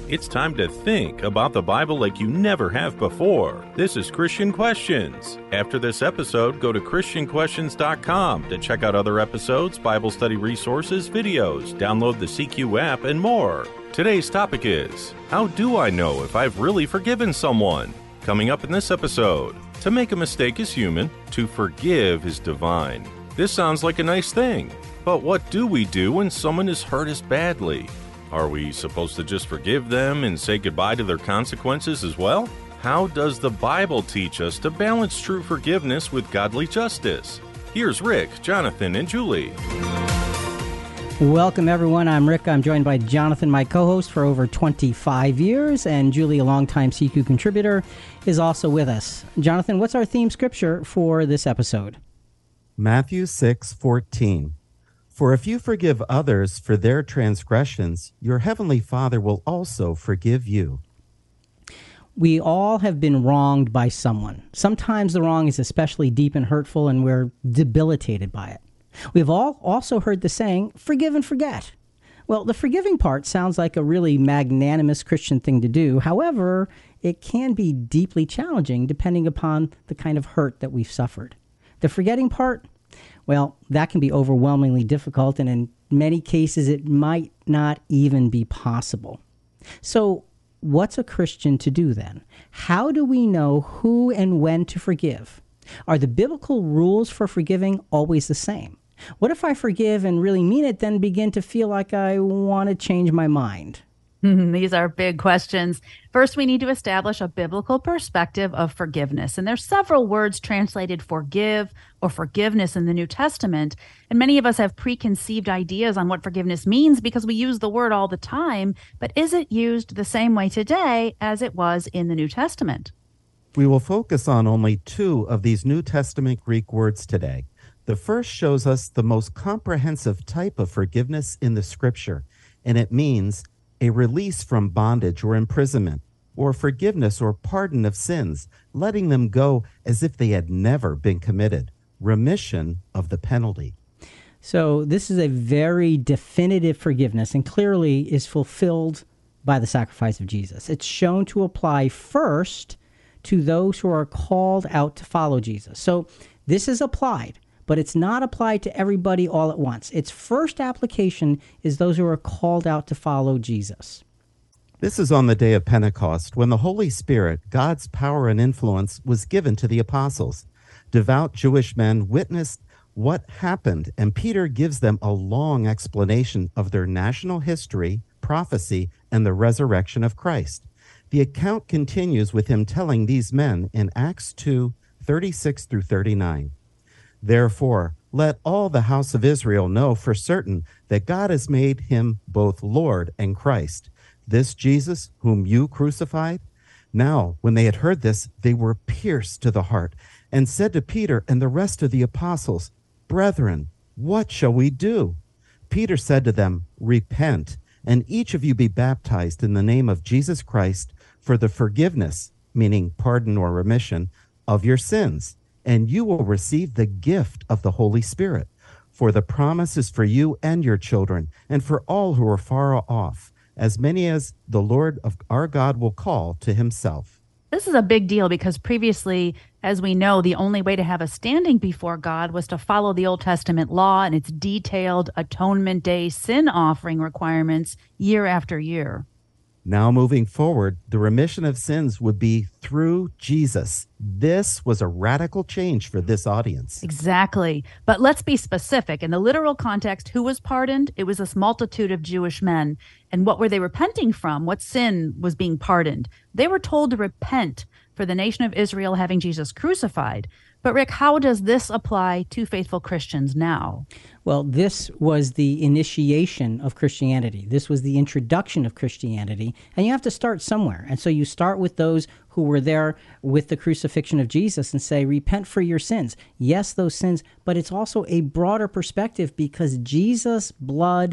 It's time to think about the Bible like you never have before. This is Christian Questions. After this episode, go to ChristianQuestions.com to check out other episodes, Bible study resources, videos, download the CQ app, and more. Today's topic is, how do I know if I've really forgiven someone? Coming up in this episode, to make a mistake is human, to forgive is divine. This sounds like a nice thing, but what do we do when someone has hurt us badly? Are we supposed to just forgive them and say goodbye to their consequences as well? How does the Bible teach us to balance true forgiveness with godly justice? Here's Rick, Jonathan, and Julie. Welcome, everyone. I'm Rick. I'm joined by Jonathan, my co-host for over 25 years, and Julie, a longtime CQ contributor, is also with us. Jonathan, what's our theme scripture for this episode? Matthew 6:14. For if you forgive others for their transgressions, your heavenly Father will also forgive you. We all have been wronged by someone. Sometimes the wrong is especially deep and hurtful, and we're debilitated by it. We've all also heard the saying, forgive and forget. Well, the forgiving part sounds like a really magnanimous Christian thing to do. However, it can be deeply challenging depending upon the kind of hurt that we've suffered. The forgetting part, well, that can be overwhelmingly difficult, and in many cases, it might not even be possible. So, what's a Christian to do then? How do we know who and when to forgive? Are the biblical rules for forgiving always the same? What if I forgive and really mean it, then begin to feel like I want to change my mind? These are big questions. First, we need to establish a biblical perspective of forgiveness. And there's several words translated forgive or forgiveness in the New Testament. And many of us have preconceived ideas on what forgiveness means because we use the word all the time. But is it used the same way today as it was in the New Testament? We will focus on only two of these New Testament Greek words today. The first shows us the most comprehensive type of forgiveness in the Scripture, and it means a release from bondage or imprisonment, or forgiveness or pardon of sins, letting them go as if they had never been committed, remission of the penalty. So this is a very definitive forgiveness and clearly is fulfilled by the sacrifice of Jesus. It's shown to apply first to those who are called out to follow Jesus. So this is applied, but it's not applied to everybody all at once. Its first application is those who are called out to follow Jesus. This is on the day of Pentecost, when the Holy Spirit, God's power and influence, was given to the apostles. Devout Jewish men witnessed what happened, and Peter gives them a long explanation of their national history, prophecy, and the resurrection of Christ. The account continues with him telling these men in Acts 2:36 through 39. Therefore, let all the house of Israel know for certain that God has made him both Lord and Christ, this Jesus whom you crucified. Now, when they had heard this, they were pierced to the heart and said to Peter and the rest of the apostles, Brethren, what shall we do? Peter said to them, Repent, and each of you be baptized in the name of Jesus Christ for the forgiveness, meaning pardon or remission, of your sins, and you will receive the gift of the Holy Spirit. For the promise is for you and your children, and for all who are far off, as many as the Lord of our God will call to himself. This is a big deal because previously, as we know, the only way to have a standing before God was to follow the Old Testament law and its detailed Atonement Day sin offering requirements year after year. Now moving forward, the remission of sins would be through Jesus. This was a radical change for this audience. Exactly. But let's be specific. In the literal context, who was pardoned? It was this multitude of Jewish men. And what were they repenting from? What sin was being pardoned? They were told to repent for the nation of Israel having Jesus crucified. But Rick, how does this apply to faithful Christians now? Well, this was the initiation of Christianity. This was the introduction of Christianity. And you have to start somewhere. And so you start with those who were there with the crucifixion of Jesus and say, repent for your sins. Yes, those sins, but it's also a broader perspective because Jesus' blood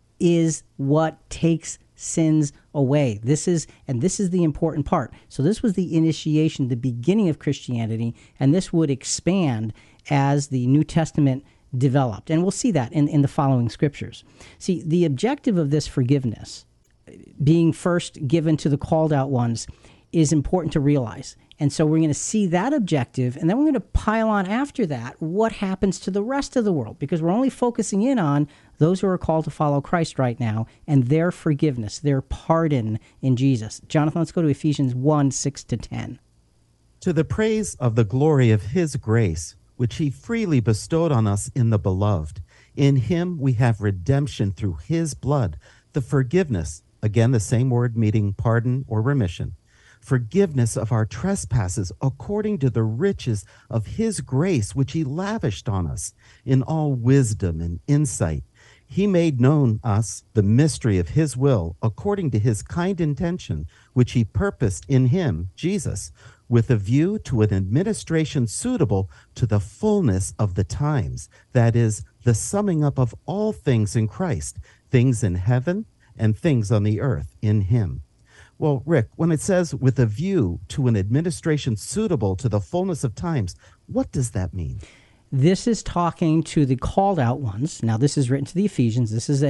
is what takes sins away. This is the important part. So this was the initiation, the beginning of Christianity, and this would expand as the New Testament developed. And we'll see that in the following scriptures. See, the objective of this forgiveness being first given to the called out ones is important to realize. And so we're going to see that objective, and then we're going to pile on after that what happens to the rest of the world, because we're only focusing in on those who are called to follow Christ right now and their forgiveness, their pardon in Jesus. Jonathan, let's go to Ephesians 1, 6-10. To the praise of the glory of his grace, which he freely bestowed on us in the beloved. In him we have redemption through his blood, the forgiveness, again the same word meaning pardon or remission, forgiveness of our trespasses according to the riches of his grace, which he lavished on us in all wisdom and insight. He made known us the mystery of his will according to his kind intention, which he purposed in him, Jesus, with a view to an administration suitable to the fullness of the times, that is, the summing up of all things in Christ, things in heaven and things on the earth in him. Well, Rick, when it says with a view to an administration suitable to the fullness of times, what does that mean? This is talking to the called out ones. Now, this is written to the Ephesians. This is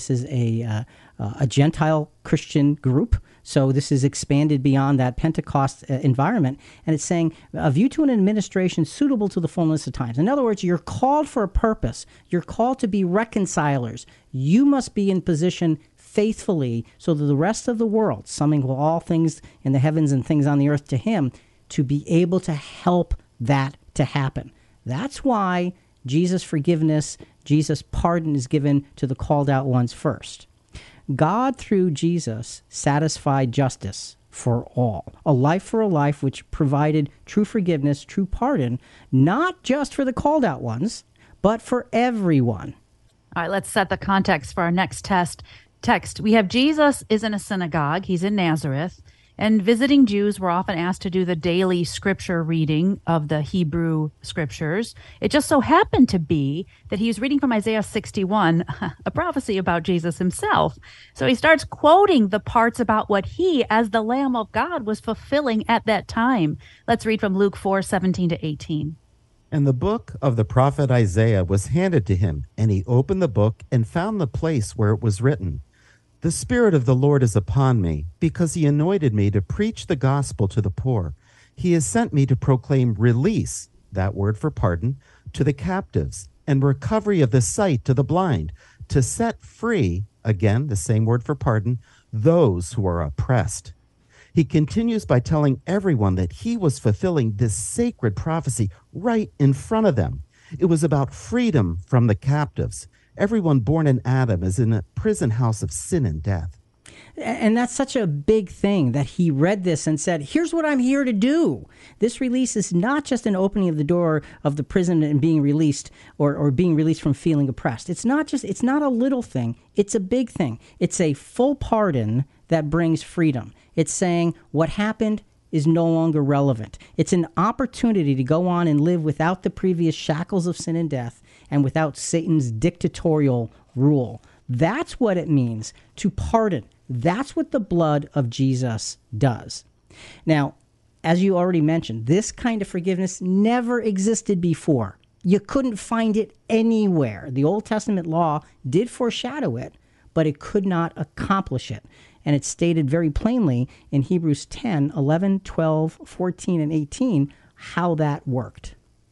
a Gentile Christian group. So this is expanded beyond that Pentecost environment. And it's saying a view to an administration suitable to the fullness of times. In other words, you're called for a purpose. You're called to be reconcilers. You must be in position faithfully so that the rest of the world, summing all things in the heavens and things on the earth to him, to be able to help that to happen. That's why Jesus' forgiveness, Jesus' pardon is given to the called out ones first. God, through Jesus, satisfied justice for all. A life for a life, which provided true forgiveness, true pardon, not just for the called out ones, but for everyone. All right, let's set the context for our next text. We have Jesus is in a synagogue. He's in Nazareth. And visiting Jews were often asked to do the daily scripture reading of the Hebrew scriptures. It just so happened to be that he was reading from Isaiah 61, a prophecy about Jesus himself. So he starts quoting the parts about what he, as the Lamb of God, was fulfilling at that time. Let's read from Luke 4, 17-18. And the book of the prophet Isaiah was handed to him, and he opened the book and found the place where it was written, "The Spirit of the Lord is upon me, because he anointed me to preach the gospel to the poor. He has sent me to proclaim release," that word for pardon, "to the captives, and recovery of the sight to the blind, to set free," again, the same word for pardon, "those who are oppressed." He continues by telling everyone that he was fulfilling this sacred prophecy right in front of them. It was about freedom from the captives. Everyone born in Adam is in a prison house of sin and death. And that's such a big thing that he read this and said, here's what I'm here to do. This release is not just an opening of the door of the prison and being released or being released from feeling oppressed. It's not a little thing. It's a big thing. It's a full pardon that brings freedom. It's saying what happened is no longer relevant. It's an opportunity to go on and live without the previous shackles of sin and death and without Satan's dictatorial rule. That's what it means to pardon. That's what the blood of Jesus does. Now, as you already mentioned, this kind of forgiveness never existed before. You couldn't find it anywhere. The Old Testament law did foreshadow it, but it could not accomplish it. And it's stated very plainly in Hebrews 10, 11, 12, 14, and 18 how that worked.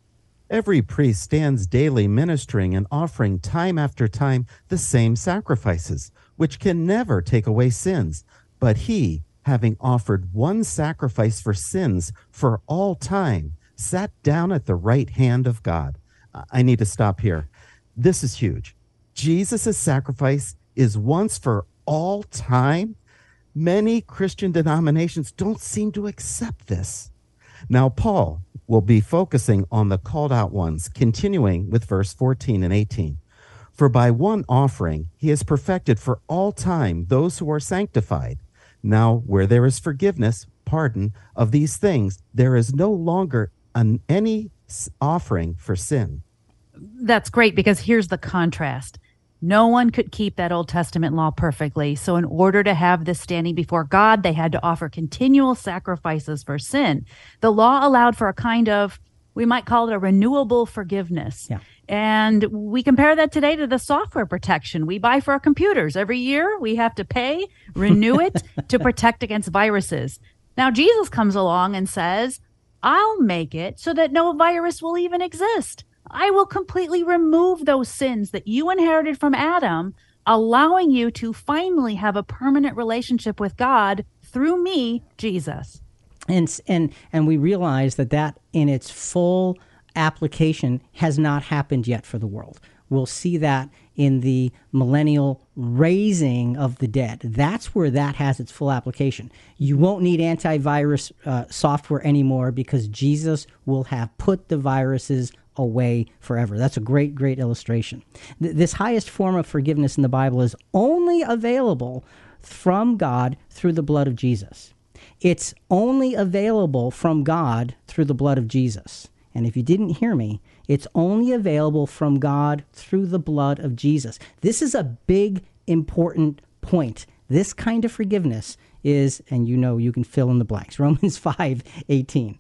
Every priest stands daily ministering and offering time after time the same sacrifices, which can never take away sins. But he, having offered one sacrifice for sins for all time, sat down at the right hand of God. I need to stop here. This is huge. Jesus' sacrifice is once for all time. Many Christian denominations don't seem to accept this. Now, Paul will be focusing on the called out ones, continuing with verse 14 and 18. For by one offering he has perfected for all time those who are sanctified. Now, where there is forgiveness, pardon of these things, there is no longer any offering for sin. That's great, because here's the contrast. No one could keep that Old Testament law perfectly. So in order to have this standing before God, they had to offer continual sacrifices for sin. The law allowed for a kind of, we might call it a renewable forgiveness. Yeah. And we compare that today to the software protection we buy for our computers. Every year we have to pay, renew it to protect against viruses. Now Jesus comes along and says, I'll make it so that no virus will even exist. I will completely remove those sins that you inherited from Adam, allowing you to finally have a permanent relationship with God through me, Jesus. And we realize that in its full application has not happened yet for the world. We'll see that in the millennial raising of the dead. That's where that has its full application. You won't need antivirus software anymore because Jesus will have put the viruses away forever. That's a great, great illustration. This highest form of forgiveness in the Bible is only available from God through the blood of Jesus. It's only available from God through the blood of Jesus. And if you didn't hear me, it's only available from God through the blood of Jesus. This is a big, important point. This kind of forgiveness is, and you can fill in the blanks, Romans 5:18.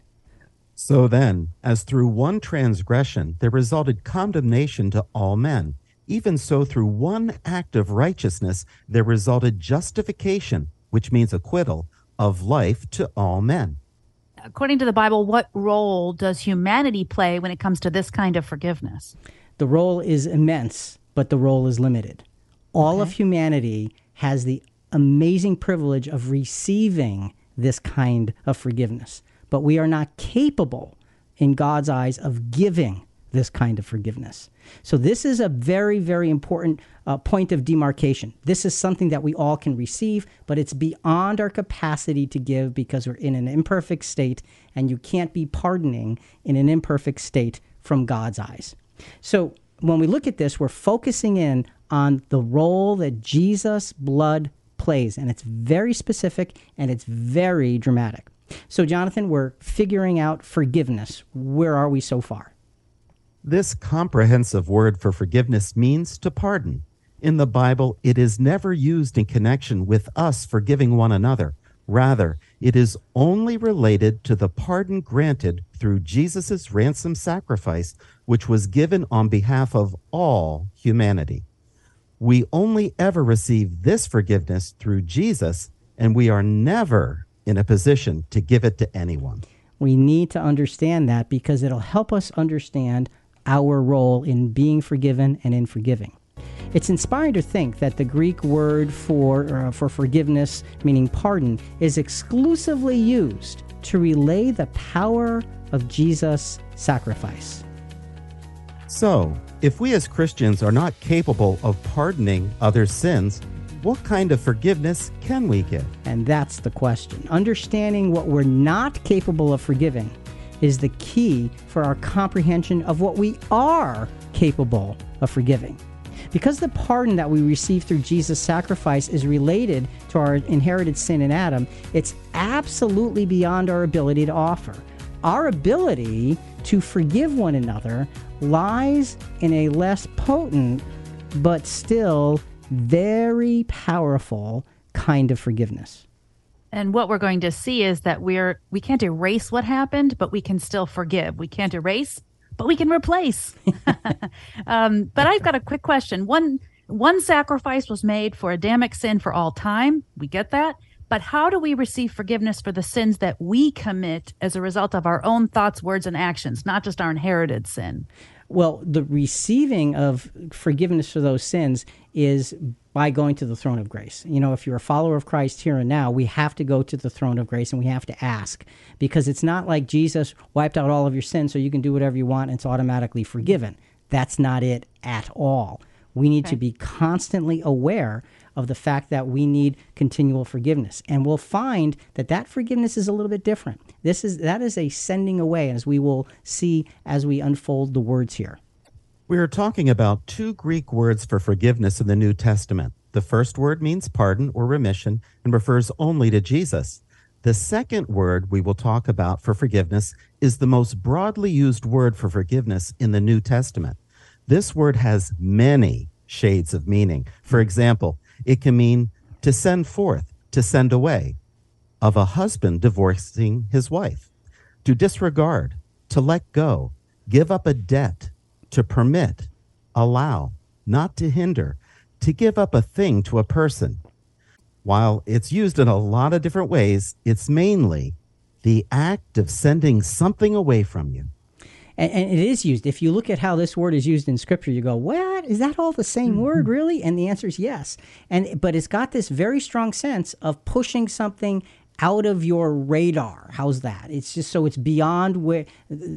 So then, as through one transgression there resulted condemnation to all men, even so through one act of righteousness there resulted justification, which means acquittal, of life to all men. According to the Bible, what role does humanity play when it comes to this kind of forgiveness? The role is immense, but the role is limited. All of humanity has the amazing privilege of receiving this kind of forgiveness, but we are not capable in God's eyes of giving this kind of forgiveness. So this is a very, very important point of demarcation. This is something that we all can receive, but it's beyond our capacity to give because we're in an imperfect state, and you can't be pardoning in an imperfect state from God's eyes. So when we look at this, we're focusing in on the role that Jesus' blood plays, and it's very specific and it's very dramatic. So Jonathan, we're figuring out forgiveness. Where are we so far? This comprehensive word for forgiveness means to pardon. In the Bible, it is never used in connection with us forgiving one another. Rather, it is only related to the pardon granted through Jesus' ransom sacrifice, which was given on behalf of all humanity. We only ever receive this forgiveness through Jesus, and we are never in a position to give it to anyone. We need to understand that because it'll help us understand our role in being forgiven and in forgiving. It's inspiring to think that the Greek word for forgiveness, meaning pardon, is exclusively used to relay the power of Jesus' sacrifice. So, if we as Christians are not capable of pardoning others' sins, what kind of forgiveness can we give? And that's the question. Understanding what we're not capable of forgiving is the key for our comprehension of what we are capable of forgiving. Because the pardon that we receive through Jesus' sacrifice is related to our inherited sin in Adam, it's absolutely beyond our ability to offer. Our ability to forgive one another lies in a less potent, but still very powerful kind of forgiveness. And what we're going to see is that we can't erase what happened, but we can still forgive. We can't erase, but we can replace. But I've got a quick question. One sacrifice was made for Adamic sin for all time. We get that. But how do we receive forgiveness for the sins that we commit as a result of our own thoughts, words, and actions, not just our inherited sin? Well, the receiving of forgiveness for those sins is by going to the throne of grace. You know, if you're a follower of Christ here and now, we have to go to the throne of grace and we have to ask, because it's not like Jesus wiped out all of your sins so you can do whatever you want and it's automatically forgiven. That's not it at all. We need to be constantly aware of the fact that we need continual forgiveness. And we'll find that forgiveness is a little bit different. That is a sending away, as we will see as we unfold the words here. We are talking about two Greek words for forgiveness in the New Testament. The first word means pardon or remission and refers only to Jesus. The second word we will talk about for forgiveness is the most broadly used word for forgiveness in the New Testament. This word has many shades of meaning. For example, it can mean to send forth, to send away, of a husband divorcing his wife, to disregard, to let go, give up a debt, to permit, allow, not to hinder, to give up a thing to a person. While it's used in a lot of different ways, it's mainly the act of sending something away from you. And it is used. If you look at how this word is used in Scripture, you go, what? Is that all the same word, really? And the answer is yes. But it's got this very strong sense of pushing something out of your radar. How's that? It's just so it's beyond where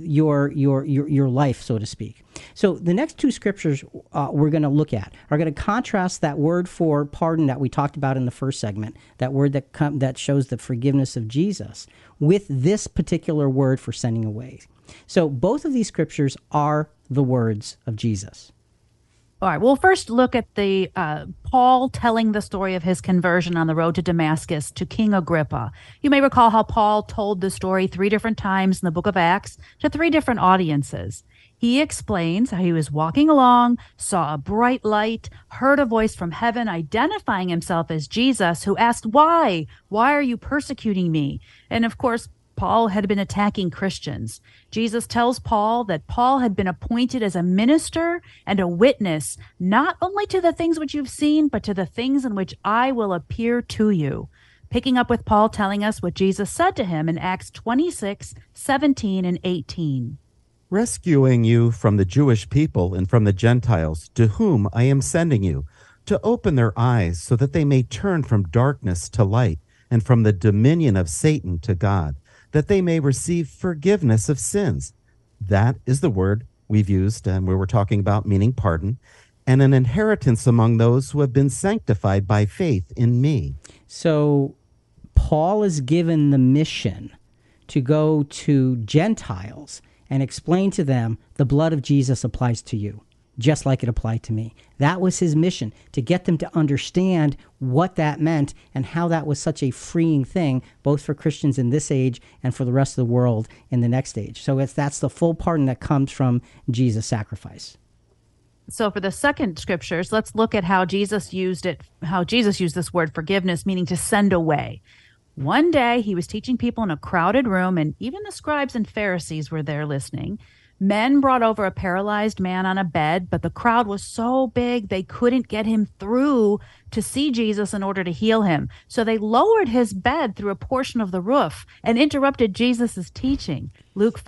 your life, so to speak. So the next two scriptures we're going to look at are going to contrast that word for pardon that we talked about in the first segment, that word that shows the forgiveness of Jesus, with this particular word for sending away. So both of these scriptures are the words of Jesus. All right, we'll first look at the Paul telling the story of his conversion on the road to Damascus to King Agrippa. You may recall how Paul told the story 3 different times in the book of Acts to 3 different audiences. He explains how he was walking along, saw a bright light, heard a voice from heaven identifying himself as Jesus, who asked, "Why? Why are you persecuting me?" And of course, Paul had been attacking Christians. Jesus tells Paul that Paul had been appointed as a minister and a witness, not only to the things which you've seen, but to the things in which I will appear to you. Picking up with Paul telling us what Jesus said to him in Acts 26, 17, and 18. Rescuing you from the Jewish people and from the Gentiles, to whom I am sending you, to open their eyes so that they may turn from darkness to light and from the dominion of Satan to God, that they may receive forgiveness of sins. That is the word we've used and we were talking about, meaning pardon, and an inheritance among those who have been sanctified by faith in me. So Paul is given the mission to go to Gentiles and explain to them the blood of Jesus applies to you, just like it applied to me. That was his mission, to get them to understand what that meant and how that was such a freeing thing, both for Christians in this age and for the rest of the world in the next age. So that's the full pardon that comes from Jesus' sacrifice. So for the second scriptures, let's look at how Jesus used this word forgiveness, meaning to send away. One day he was teaching people in a crowded room, and even the scribes and Pharisees were there listening. Men brought over a paralyzed man on a bed, but the crowd was so big they couldn't get him through to see Jesus in order to heal him. So they lowered his bed through a portion of the roof and interrupted Jesus' teaching. Luke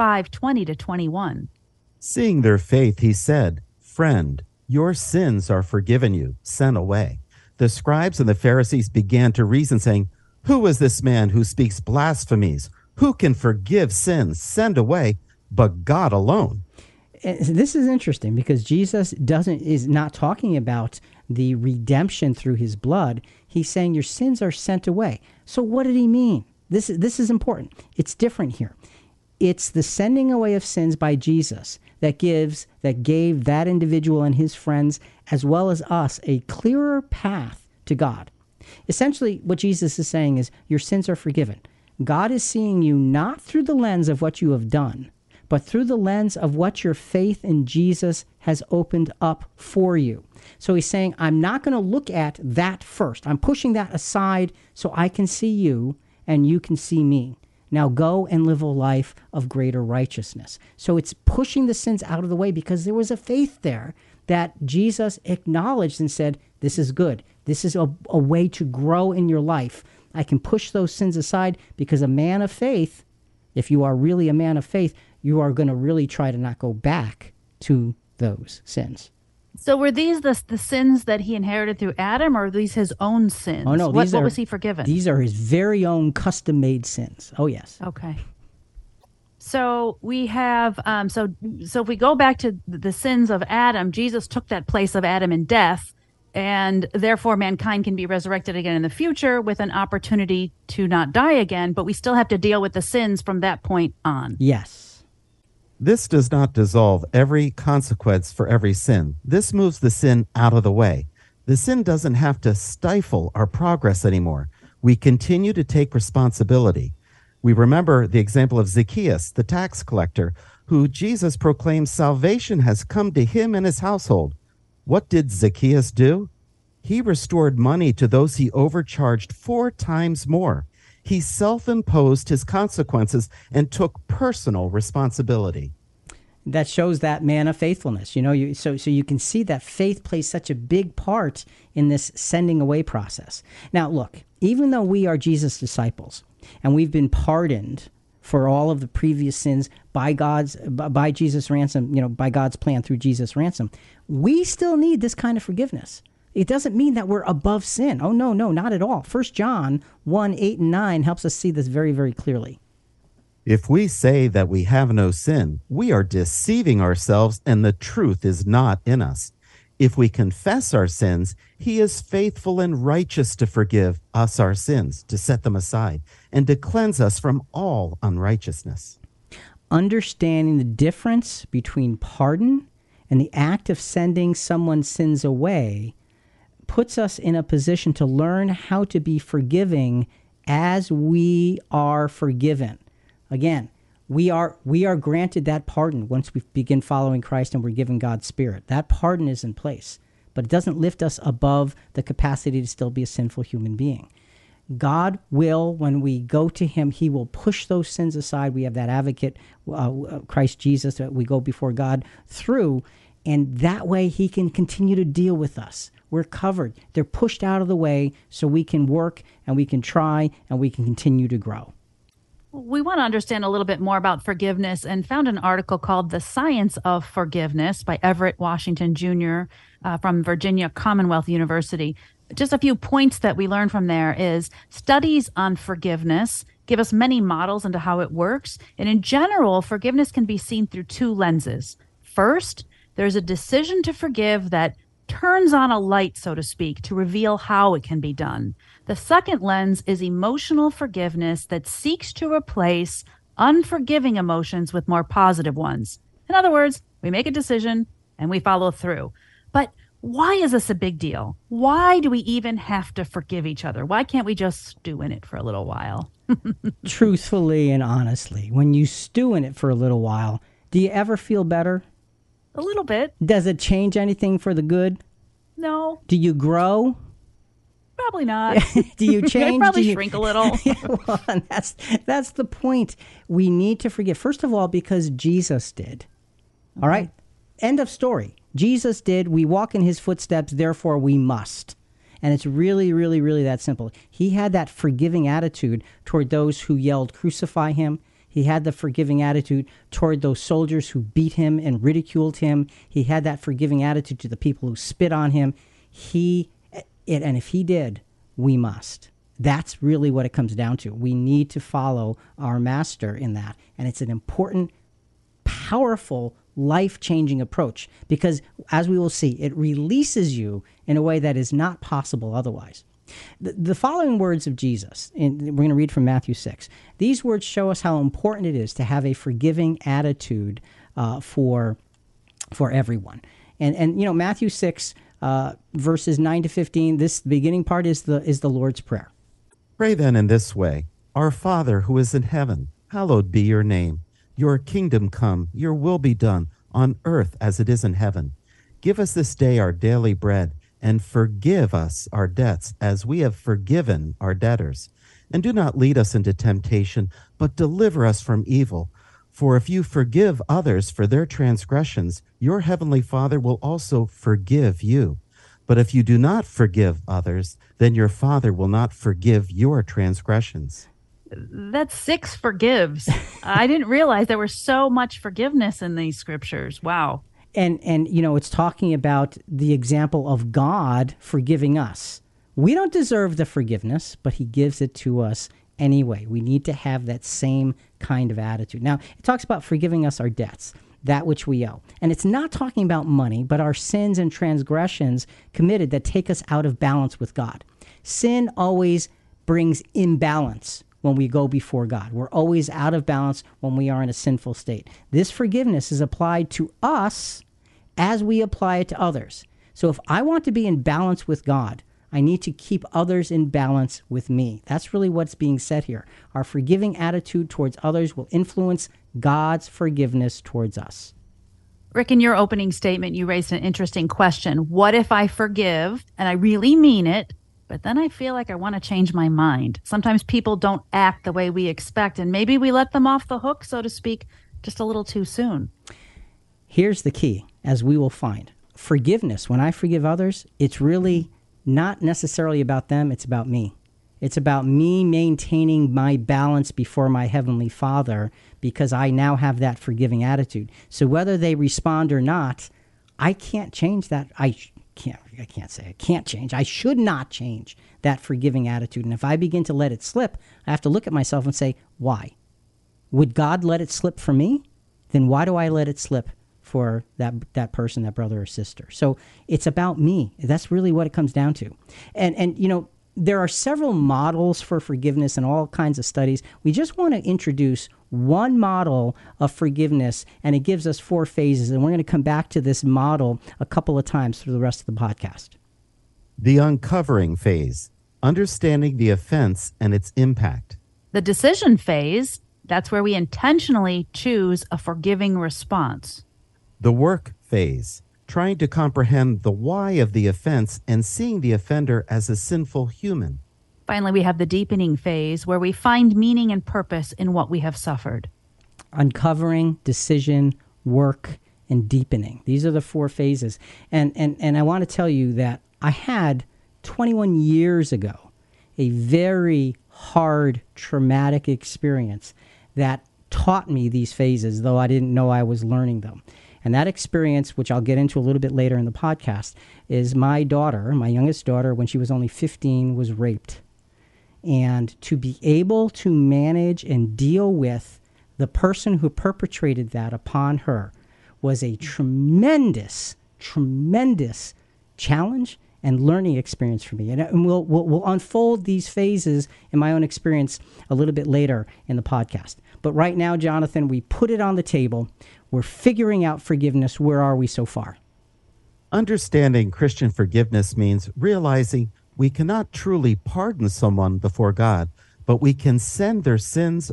5:20-21. Seeing their faith, he said, "Friend, your sins are forgiven you. Send away." The scribes and the Pharisees began to reason, saying, "Who is this man who speaks blasphemies? Who can forgive sins? Send away, but God alone." And this is interesting because Jesus is not talking about the redemption through his blood. He's saying your sins are sent away. So what did he mean? This is important. It's different here. It's the sending away of sins by Jesus that gave that individual and his friends, as well as us, a clearer path to God. Essentially, what Jesus is saying is your sins are forgiven. God is seeing you not through the lens of what you have done, but through the lens of what your faith in Jesus has opened up for you. So he's saying, I'm not going to look at that first. I'm pushing that aside so I can see you and you can see me. Now go and live a life of greater righteousness. So it's pushing the sins out of the way because there was a faith there that Jesus acknowledged and said, this is good. This is a way to grow in your life. I can push those sins aside because a man of faith, if you are really a man of faith, you are going to really try to not go back to those sins. So were these the sins that he inherited through Adam, or are these his own sins? Oh, no. What was he forgiven? These are his very own custom-made sins. Oh, yes. Okay. So we have, so if we go back to the sins of Adam, Jesus took that place of Adam in death, and therefore mankind can be resurrected again in the future with an opportunity to not die again, but we still have to deal with the sins from that point on. Yes. This does not dissolve every consequence for every sin. This moves the sin out of the way. The sin doesn't have to stifle our progress anymore. We continue to take responsibility. We remember the example of Zacchaeus, the tax collector, who Jesus proclaims salvation has come to him and his household. What did Zacchaeus do? He restored money to those he overcharged 4 times more. He self-imposed his consequences and took personal responsibility. that shows that man of faithfulness. So you can see that faith plays such a big part in this sending away process. Now, look, even though we are Jesus' disciples and we've been pardoned for all of the previous sins by Jesus' ransom, by God's plan through Jesus' ransom, we still need this kind of forgiveness. It doesn't mean that we're above sin. Oh, no, not at all. 1 John 1:8-9 helps us see this very, very clearly. If we say that we have no sin, we are deceiving ourselves and the truth is not in us. If we confess our sins, he is faithful and righteous to forgive us our sins, to set them aside, and to cleanse us from all unrighteousness. Understanding the difference between pardon and the act of sending someone's sins away puts us in a position to learn how to be forgiving as we are forgiven. Again, we are granted that pardon once we begin following Christ and we're given God's Spirit. That pardon is in place, but it doesn't lift us above the capacity to still be a sinful human being. God will, when we go to him, he will push those sins aside. We have that advocate, Christ Jesus, that we go before God through, and that way he can continue to deal with us. We're covered. They're pushed out of the way so we can work and we can try and we can continue to grow. We want to understand a little bit more about forgiveness and found an article called The Science of Forgiveness by Everett Washington Jr. From Virginia Commonwealth University. Just a few points that we learned from there is studies on forgiveness give us many models into how it works. And in general, forgiveness can be seen through two lenses. First, there's a decision to forgive that turns on a light, so to speak, to reveal how it can be done. The second lens is emotional forgiveness that seeks to replace unforgiving emotions with more positive ones. In other words, we make a decision and we follow through. But why is this a big deal? Why do we even have to forgive each other? Why can't we just stew in it for a little while? Truthfully and honestly, when you stew in it for a little while, do you ever feel better? A little bit. Does it change anything for the good? No. Do you grow? Probably not. Do you change? I probably shrink a little. Well, and that's the point. We need to forgive. First of all, because Jesus did. All right? End of story. Jesus did. We walk in his footsteps, therefore we must. And it's really, really, really that simple. He had that forgiving attitude toward those who yelled, "Crucify him." He had the forgiving attitude toward those soldiers who beat him and ridiculed him. He had that forgiving attitude to the people who spit on him. And if he did, we must. That's really what it comes down to. We need to follow our master in that. And it's an important, powerful, life-changing approach because, as we will see, it releases you in a way that is not possible otherwise. The following words of Jesus, and we're going to read from Matthew 6. These words show us how important it is to have a forgiving attitude for everyone. And Matthew 6, verses 9 to 15, this beginning part is the Lord's Prayer. Pray then in this way: Our Father who is in heaven, hallowed be your name. Your kingdom come, your will be done, on earth as it is in heaven. Give us this day our daily bread, and forgive us our debts as we have forgiven our debtors. And do not lead us into temptation, but deliver us from evil. For if you forgive others for their transgressions, your heavenly Father will also forgive you. But if you do not forgive others, then your Father will not forgive your transgressions. That's 6 forgives. I didn't realize there was so much forgiveness in these scriptures. Wow. And it's talking about the example of God forgiving us. We don't deserve the forgiveness, but he gives it to us anyway. We need to have that same kind of attitude. Now, it talks about forgiving us our debts, that which we owe. And it's not talking about money, but our sins and transgressions committed that take us out of balance with God. Sin always brings imbalance when we go before God. We're always out of balance when we are in a sinful state. This forgiveness is applied to us as we apply it to others. So if I want to be in balance with God, I need to keep others in balance with me. That's really what's being said here. Our forgiving attitude towards others will influence God's forgiveness towards us. Rick, in your opening statement, you raised an interesting question. What if I forgive and I really mean it, but then I feel like I want to change my mind? Sometimes people don't act the way we expect, and maybe we let them off the hook, so to speak, just a little too soon. Here's the key, as we will find. Forgiveness, when I forgive others, it's really not necessarily about them, it's about me. It's about me maintaining my balance before my Heavenly Father because I now have that forgiving attitude. So whether they respond or not, I can't change that. I can't change. I should not change that forgiving attitude. And if I begin to let it slip, I have to look at myself and say, why? Would God let it slip for me? Then why do I let it slip for that person, that brother or sister? So it's about me. That's really what it comes down to. And you know, there are several models for forgiveness and all kinds of studies. We just want to introduce one model of forgiveness, and it gives us 4 phases. And we're going to come back to this model a couple of times through the rest of the podcast. The uncovering phase, understanding the offense and its impact. The decision phase, that's where we intentionally choose a forgiving response. The work phase, trying to comprehend the why of the offense and seeing the offender as a sinful human. Finally, we have the deepening phase, where we find meaning and purpose in what we have suffered. Uncovering, decision, work, and deepening. These are the 4 phases. And I want to tell you that I had 21 years ago a very hard, traumatic experience that taught me these phases, though I didn't know I was learning them. And that experience, which I'll get into a little bit later in the podcast, is my daughter, my youngest daughter, when she was only 15, was raped. And to be able to manage and deal with the person who perpetrated that upon her was a tremendous, tremendous challenge and learning experience for me. And we'll unfold these phases in my own experience a little bit later in the podcast. But right now, Jonathan, we put it on the table. We're figuring out forgiveness. Where are we so far? Understanding Christian forgiveness means realizing we cannot truly pardon someone before God, but we can send their sins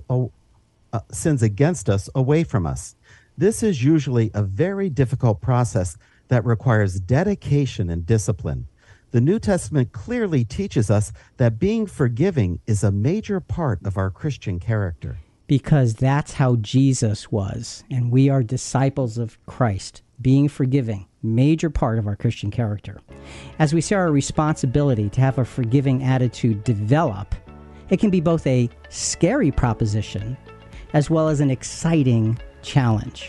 against us away from us. This is usually a very difficult process that requires dedication and discipline. The New Testament clearly teaches us that being forgiving is a major part of our Christian character. Because that's how Jesus was, and we are disciples of Christ. Being forgiving, major part of our Christian character. As we see our responsibility to have a forgiving attitude develop, it can be both a scary proposition as well as an exciting challenge.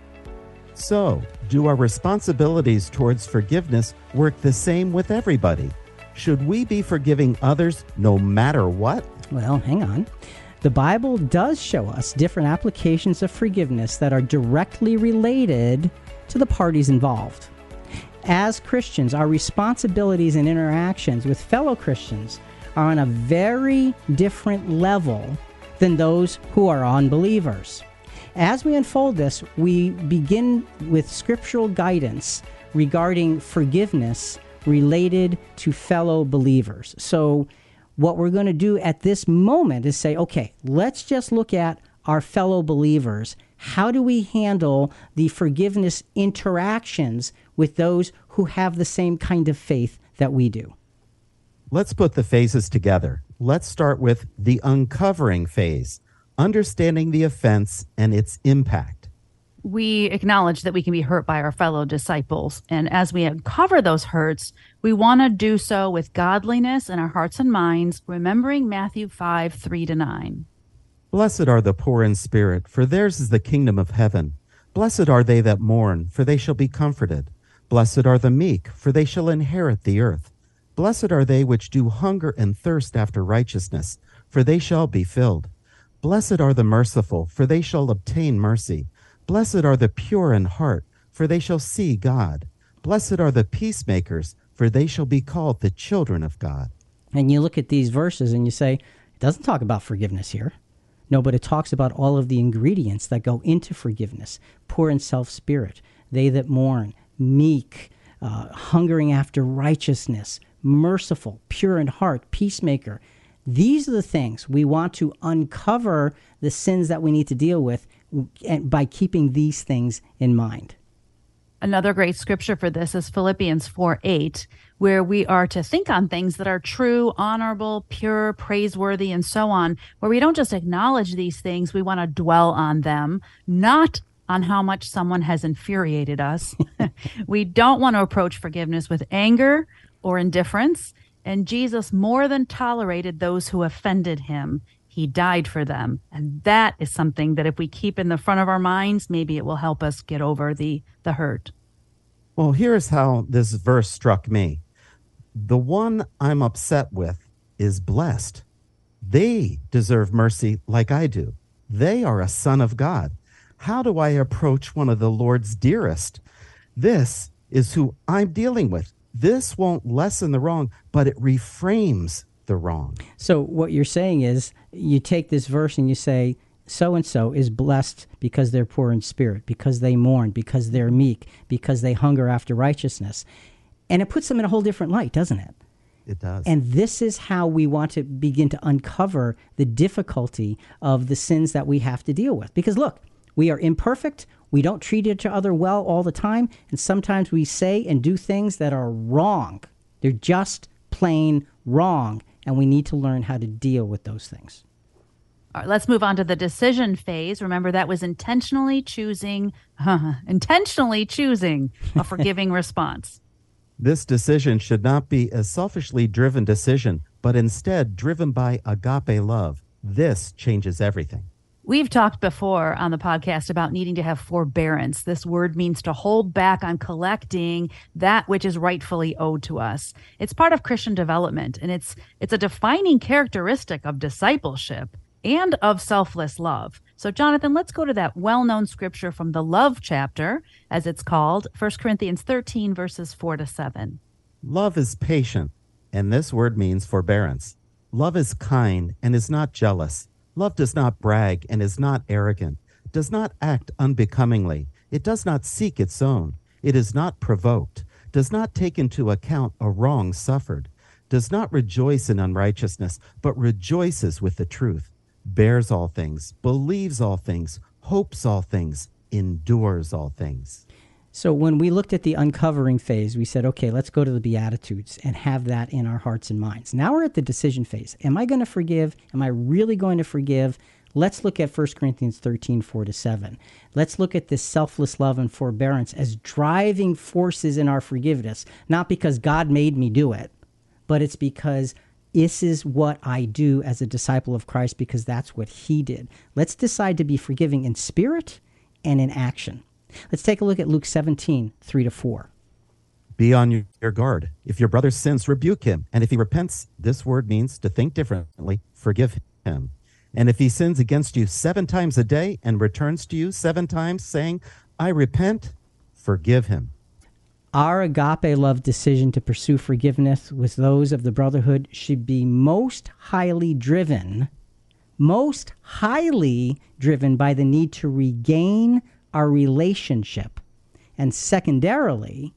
So, do our responsibilities towards forgiveness work the same with everybody? Should we be forgiving others no matter what? Well, hang on. The Bible does show us different applications of forgiveness that are directly related to the parties involved. As Christians, our responsibilities and interactions with fellow Christians are on a very different level than those who are unbelievers. As we unfold this, we begin with scriptural guidance regarding forgiveness related to fellow believers. So what we're going to do at this moment is say, okay, let's just look at our fellow believers. How do we handle the forgiveness interactions with those who have the same kind of faith that we do? Let's put the phases together. Let's start with the uncovering phase, understanding the offense and its impact. We acknowledge that we can be hurt by our fellow disciples. And as we uncover those hurts, we want to do so with godliness in our hearts and minds, remembering Matthew 5:3-9. Blessed are the poor in spirit, for theirs is the kingdom of heaven. Blessed are they that mourn, for they shall be comforted. Blessed are the meek, for they shall inherit the earth. Blessed are they which do hunger and thirst after righteousness, for they shall be filled. Blessed are the merciful, for they shall obtain mercy. Blessed are the pure in heart, for they shall see God. Blessed are the peacemakers, for they shall be called the children of God. And you look at these verses and you say, it doesn't talk about forgiveness here. No, but it talks about all of the ingredients that go into forgiveness. Poor in self-spirit, they that mourn, meek, hungering after righteousness, merciful, pure in heart, peacemaker. These are the things we want to uncover the sins that we need to deal with by keeping these things in mind. Another great scripture for this is Philippians 4:8, where we are to think on things that are true, honorable, pure, praiseworthy, and so on, where we don't just acknowledge these things, we want to dwell on them, not on how much someone has infuriated us. We don't want to approach forgiveness with anger or indifference. And Jesus more than tolerated those who offended him. He died for them. And that is something that if we keep in the front of our minds, maybe it will help us get over the hurt. Well, here's how this verse struck me. The one I'm upset with is blessed. They deserve mercy like I do. They are a son of God. How do I approach one of the Lord's dearest? This is who I'm dealing with. This won't lessen the wrong, but it reframes the wrong. So what you're saying is you take this verse and you say, so-and-so is blessed because they're poor in spirit, because they mourn, because they're meek, because they hunger after righteousness. And it puts them in a whole different light, doesn't it? It does. And this is how we want to begin to uncover the difficulty of the sins that we have to deal with. Because look, we are imperfect. We don't treat each other well all the time. And sometimes we say and do things that are wrong. They're just plain wrong. And we need to learn how to deal with those things. All right, let's move on to the decision phase. Remember, that was intentionally choosing a forgiving response. This decision should not be a selfishly driven decision, but instead driven by agape love. This changes everything. We've talked before on the podcast about needing to have forbearance. This word means to hold back on collecting that which is rightfully owed to us. It's part of Christian development, and it's a defining characteristic of discipleship and of selfless love. So, Jonathan, let's go to that well-known scripture from the love chapter, as it's called, 1 Corinthians 13, verses 4-7. Love is patient, and this word means forbearance. Love is kind and is not jealous. Love does not brag and is not arrogant, does not act unbecomingly. It does not seek its own. It is not provoked, does not take into account a wrong suffered, does not rejoice in unrighteousness, but rejoices with the truth, bears all things, believes all things, hopes all things, endures all things. So when we looked at the uncovering phase, we said, okay, let's go to the Beatitudes and have that in our hearts and minds. Now we're at the decision phase. Am I going to forgive? Am I really going to forgive? Let's look at 1 Corinthians 13, 4-7. Let's look at this selfless love and forbearance as driving forces in our forgiveness, not because God made me do it, but it's because this is what I do as a disciple of Christ because that's what he did. Let's decide to be forgiving in spirit and in action. Let's take a look at Luke 17, 3-4. Be on your guard. If your brother sins, rebuke him. And if he repents, this word means to think differently, forgive him. And if he sins against you 7 times a day and returns to you 7 times saying, I repent, forgive him. Our agape love decision to pursue forgiveness with those of the brotherhood should be most highly driven by the need to regain our relationship, and secondarily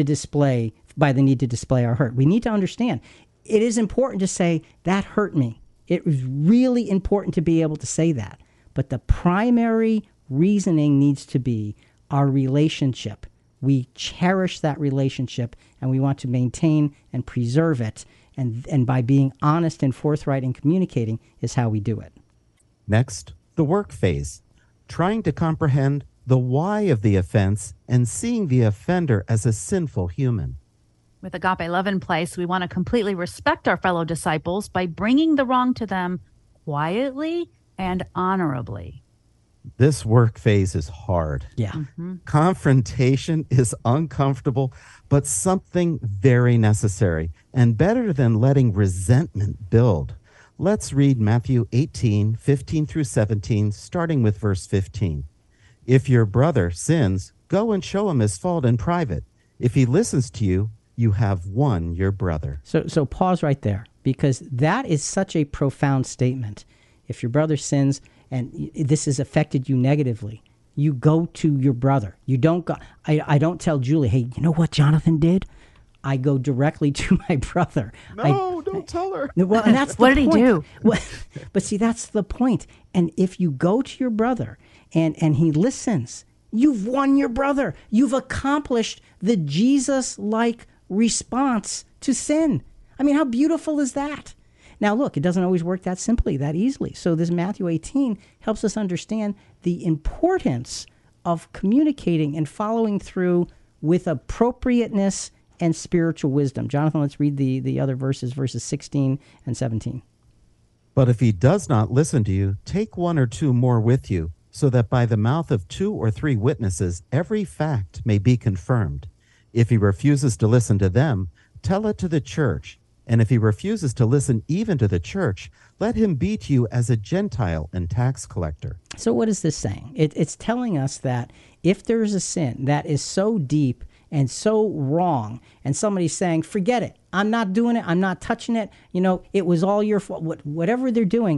by the need to display our hurt. We need to understand it is important to say that hurt me. It was really important to be able to say that, but the primary reasoning needs to be our relationship. We cherish that relationship and we want to maintain and preserve it, and by being honest and forthright and communicating is how we do it. Next, the work phase, trying to comprehend the why of the offense and seeing the offender as a sinful human. With agape love in place, we want to completely respect our fellow disciples by bringing the wrong to them quietly and honorably. This work phase is hard. Yeah. Mm-hmm. Confrontation is uncomfortable, but something very necessary and better than letting resentment build. Let's read Matthew 18, 15-17, starting with verse 15. If your brother sins, go and show him his fault in private. If he listens to you, you have won your brother. So pause right there, because that is such a profound statement. If your brother sins and this has affected you negatively, you go to your brother. You don't go. I don't tell Julie, hey, you know what Jonathan did? I go directly to my brother. Don't tell her. Well, and that's the What did he do? Well, but see, that's the point. And if you go to your brother and he listens, you've won your brother. You've accomplished the Jesus-like response to sin. I mean, how beautiful is that? Now, look, it doesn't always work that simply, that easily. So this Matthew 18 helps us understand the importance of communicating and following through with appropriateness and spiritual wisdom. Jonathan, let's read the other verses 16 and 17. But if he does not listen to you, take one or two more with you, so that by the mouth of 2 or 3 witnesses every fact may be confirmed. If he refuses to listen to them, tell it to the church. And if he refuses to listen even to the church, let him be to you as a Gentile and tax collector. So what is this saying? It's telling us that if there is a sin that is so deep and so wrong, and somebody's saying, forget it, I'm not doing it, I'm not touching it, it was all your fault, whatever they're doing,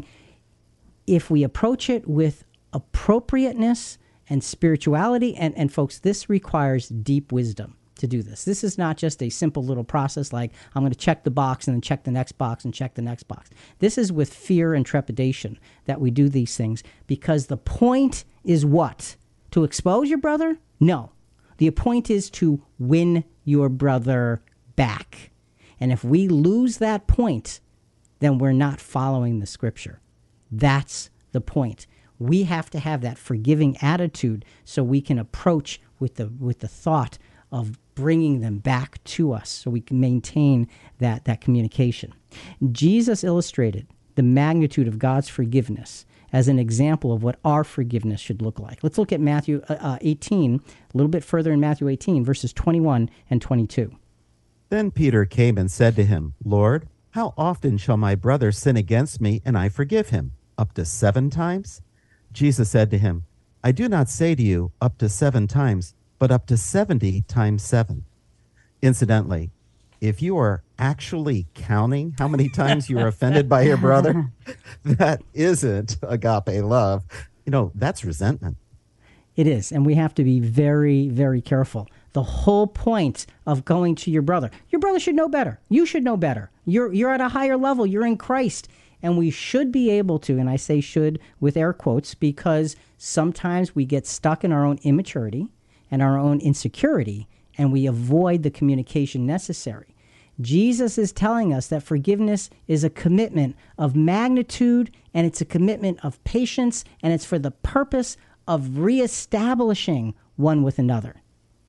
if we approach it with appropriateness and spirituality, and folks, this requires deep wisdom to do this. This is not just a simple little process like I'm going to check the box and then check the next box and check the next box. This is with fear and trepidation that we do these things, because the point is what? To expose your brother? No. The point is to win your brother back. And if we lose that point, then we're not following the scripture. That's the point. We have to have that forgiving attitude so we can approach with the thought of bringing them back to us, so we can maintain that communication. Jesus illustrated the magnitude of God's forgiveness as an example of what our forgiveness should look like. Let's look at Matthew 18, a little bit further in Matthew 18, verses 21 and 22. Then Peter came and said to him, Lord, how often shall my brother sin against me and I forgive him? Up to 7 times? Jesus said to him, I do not say to you up to 7 times, but up to 70 times 7. Incidentally, if you are actually counting how many times you are offended by your brother, that isn't agape love. That's resentment. It is, and we have to be very, very careful. The whole point of going to your brother should know better. You should know better. You're at a higher level. You're in Christ. And we should be able to, and I say should with air quotes, because sometimes we get stuck in our own immaturity and our own insecurity, and we avoid the communication necessary. Jesus is telling us that forgiveness is a commitment of magnitude, and it's a commitment of patience, and it's for the purpose of reestablishing one with another.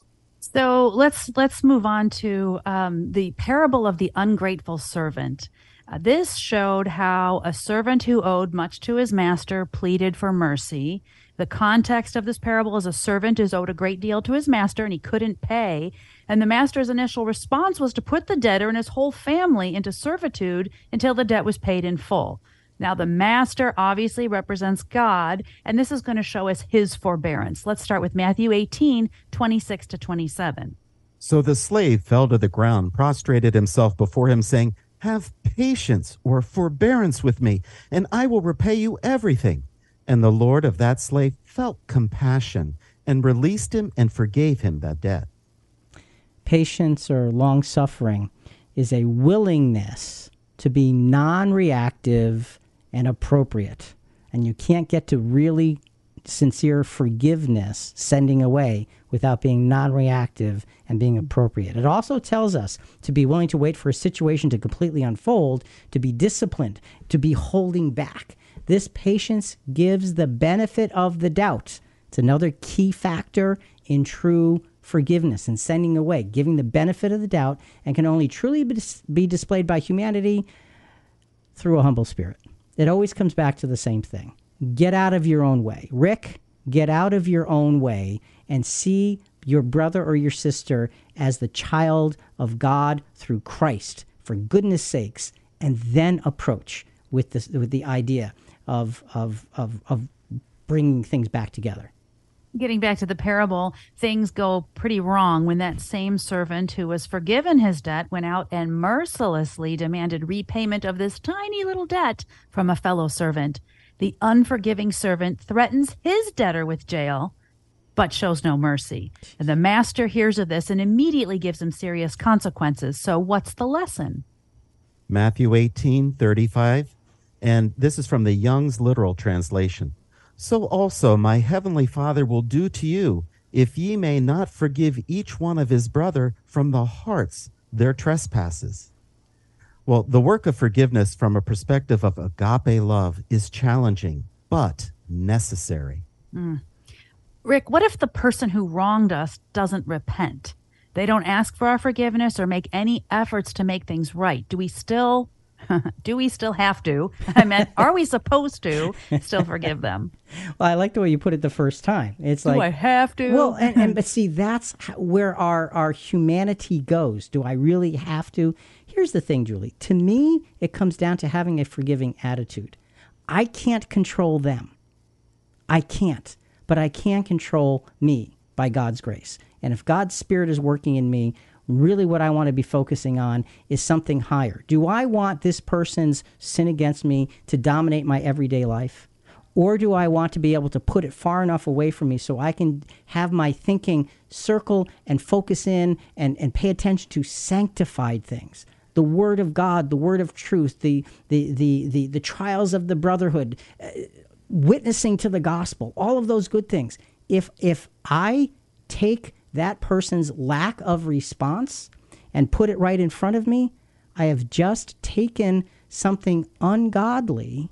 So let's move on to the parable of the ungrateful servant. This showed how a servant who owed much to his master pleaded for mercy. The context of this parable is a servant is owed a great deal to his master and he couldn't pay. And the master's initial response was to put the debtor and his whole family into servitude until the debt was paid in full. Now, the master obviously represents God, and this is going to show us his forbearance. Let's start with Matthew 18, 26 to 27. So the slave fell to the ground, prostrated himself before him, saying, Have patience or forbearance with me, and I will repay you everything. And the Lord of that slave felt compassion and released him and forgave him that debt. Patience or long-suffering is a willingness to be non-reactive and appropriate. And you can't get to really sincere forgiveness, sending away, without being non-reactive and being appropriate. It also tells us to be willing to wait for a situation to completely unfold, to be disciplined, to be holding back. This patience gives the benefit of the doubt. It's another key factor in true forgiveness and sending away, giving the benefit of the doubt, and can only truly be displayed by humanity through a humble spirit. It always comes back to the same thing. Get out of your own way. Rick, get out of your own way and see your brother or your sister as the child of God through Christ, for goodness sakes, and then approach with the idea of bringing things back together. Getting back to the parable, things go pretty wrong when that same servant who was forgiven his debt went out and mercilessly demanded repayment of this tiny little debt from a fellow servant. The unforgiving servant threatens his debtor with jail, but shows no mercy. And the master hears of this and immediately gives him serious consequences. So what's the lesson? Matthew 18:35, and this is from the Young's literal translation. So also my heavenly Father will do to you, if ye may not forgive each one of his brother from the hearts their trespasses. Well, the work of forgiveness from a perspective of agape love is challenging, but necessary. Rick, what if the person who wronged us doesn't repent? They don't ask for our forgiveness or make any efforts to make things right. Do we still have to? I meant, are we supposed to still forgive them? Well, I like the way you put it the first time. It's Do like, I have to? well, but see, that's where our humanity goes. Do I really have to? Here's the thing, Julie. To me, it comes down to having a forgiving attitude. I can't control them. I can't. But I can control me by God's grace. And if God's Spirit is working in me, really what I want to be focusing on is something higher. Do I want this person's sin against me to dominate my everyday life? Or do I want to be able to put it far enough away from me so I can have my thinking circle and focus in and pay attention to sanctified things? The Word of God, the Word of truth, the trials of the brotherhood, witnessing to the gospel, all of those good things. If I take that person's lack of response and put it right in front of me, I have just taken something ungodly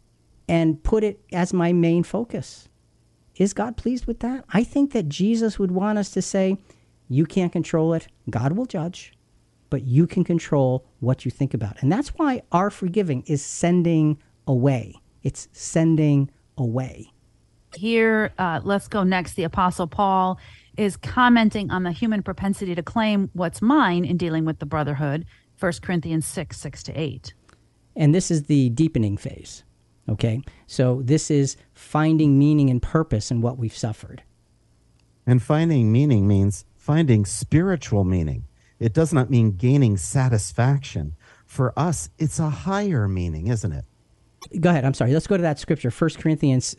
and put it as my main focus. Is God pleased with that? I think that Jesus would want us to say, you can't control it. God will judge, but you can control what you think about. And that's why our forgiving is sending away. It's sending away. Here, let's go next. The Apostle Paul is commenting on the human propensity to claim what's mine in dealing with the brotherhood, 1 Corinthians 6:6-8. And this is the deepening phase, okay? So this is finding meaning and purpose in what we've suffered. And finding meaning means finding spiritual meaning. It does not mean gaining satisfaction. For us, it's a higher meaning, isn't it? Go ahead. I'm sorry. Let's go to that scripture, 1 Corinthians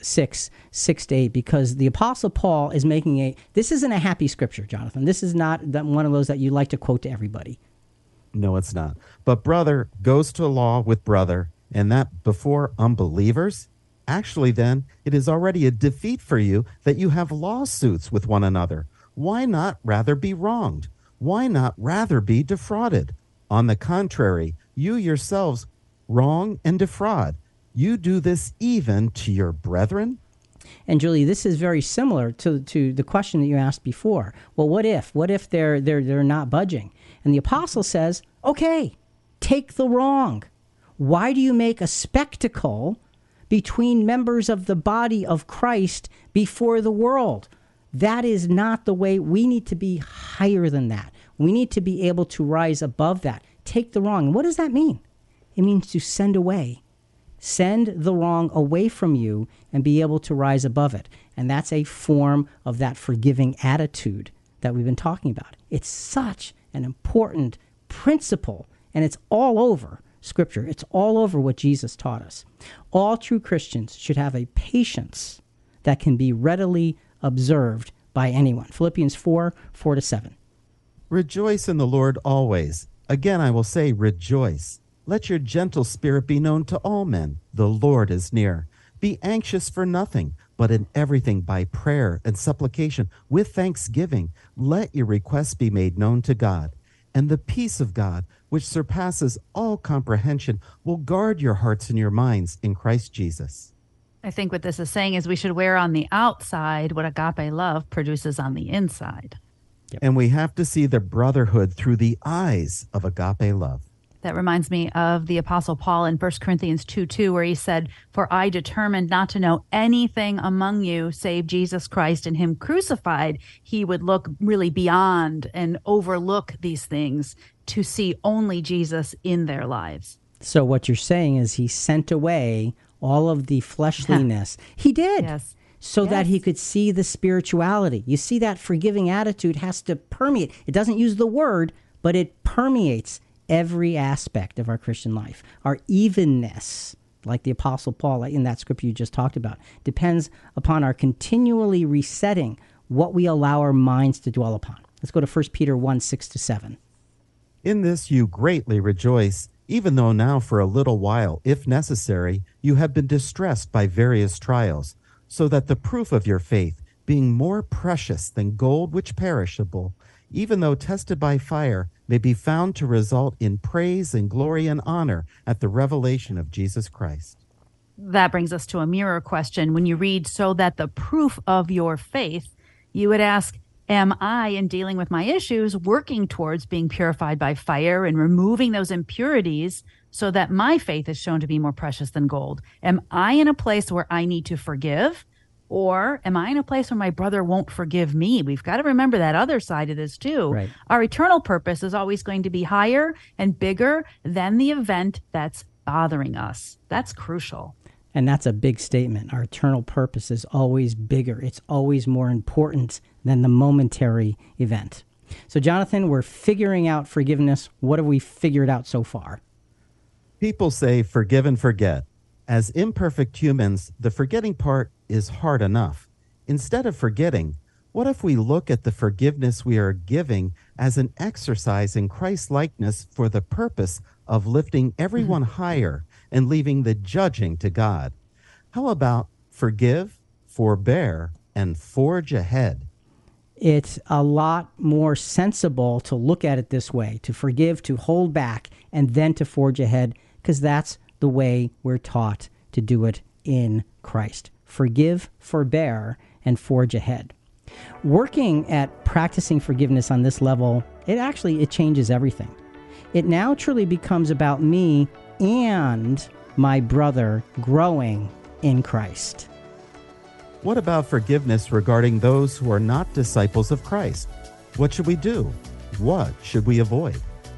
6:6-8, because the Apostle Paul is making this isn't a happy scripture, Jonathan. This is not one of those that you like to quote to everybody. No, it's not. But brother goes to law with brother, and that before unbelievers? Actually, then, it is already a defeat for you that you have lawsuits with one another. Why not rather be wronged? Why not rather be defrauded? On the contrary, you yourselves wrong and defraud. You do this even to your brethren? And Julie, this is very similar to the question that you asked before. Well, what if? What if they're not budging? And the apostle says, okay, take the wrong. Why do you make a spectacle between members of the body of Christ before the world? That is not the way. We need to be higher than that. We need to be able to rise above that. Take the wrong. And what does that mean? It means to send away. Send the wrong away from you and be able to rise above it. And that's a form of that forgiving attitude that we've been talking about. It's such an important principle, and it's all over Scripture. It's all over what Jesus taught us. All true Christians should have a patience that can be readily observed by anyone. Philippians 4:4-7. Rejoice in the Lord always. Again, I will say, rejoice. Let your gentle spirit be known to all men. The Lord is near. Be anxious for nothing, but in everything by prayer and supplication with thanksgiving, let your requests be made known to God. And the peace of God, which surpasses all comprehension, will guard your hearts and your minds in Christ Jesus. I think what this is saying is we should wear on the outside what agape love produces on the inside. Yep. And we have to see the brotherhood through the eyes of agape love. That reminds me of the Apostle Paul in 1 Corinthians 2:2, where he said, "For I determined not to know anything among you save Jesus Christ and him crucified." He would look really beyond and overlook these things to see only Jesus in their lives. So what you're saying is he sent away all of the fleshliness. He did. Yes. So that he could see the spirituality. You see, that forgiving attitude has to permeate. It doesn't use the word, but it permeates every aspect of our Christian life. Our evenness, like the Apostle Paul in that scripture you just talked about, depends upon our continually resetting what we allow our minds to dwell upon. Let's go to 1 Peter 1:6-7. In this you greatly rejoice, even though now for a little while, if necessary, you have been distressed by various trials, so that the proof of your faith, being more precious than gold which perishable, even though tested by fire, may be found to result in praise and glory and honor at the revelation of Jesus Christ. that brings us to a mirror question. When you read, so that the proof of your faith, you would ask, am I, in dealing with my issues, working towards being purified by fire and removing those impurities so that my faith is shown to be more precious than gold? Am I in a place where I need to forgive? Or am I in a place where my brother won't forgive me? We've got to remember that other side of this too. Right. Our eternal purpose is always going to be higher and bigger than the event that's bothering us. That's crucial. And that's a big statement. Our eternal purpose is always bigger. It's always more important than the momentary event. So, Jonathan, we're figuring out forgiveness. What have we figured out so far? People say forgive and forget. As imperfect humans, the forgetting part is hard enough. Instead of forgetting, what if we look at the forgiveness we are giving as an exercise in Christ-likeness for the purpose of lifting everyone higher and leaving the judging to God? How about forgive, forbear, and forge ahead? It's a lot more sensible to look at it this way, to forgive, to hold back, and then to forge ahead, because that's the way we're taught to do it in Christ. Forgive, forbear, and forge ahead. Working at practicing forgiveness on this level, it changes everything. It now truly becomes about me and my brother growing in Christ. What about forgiveness regarding those who are not disciples of Christ? What should we do? What should we avoid?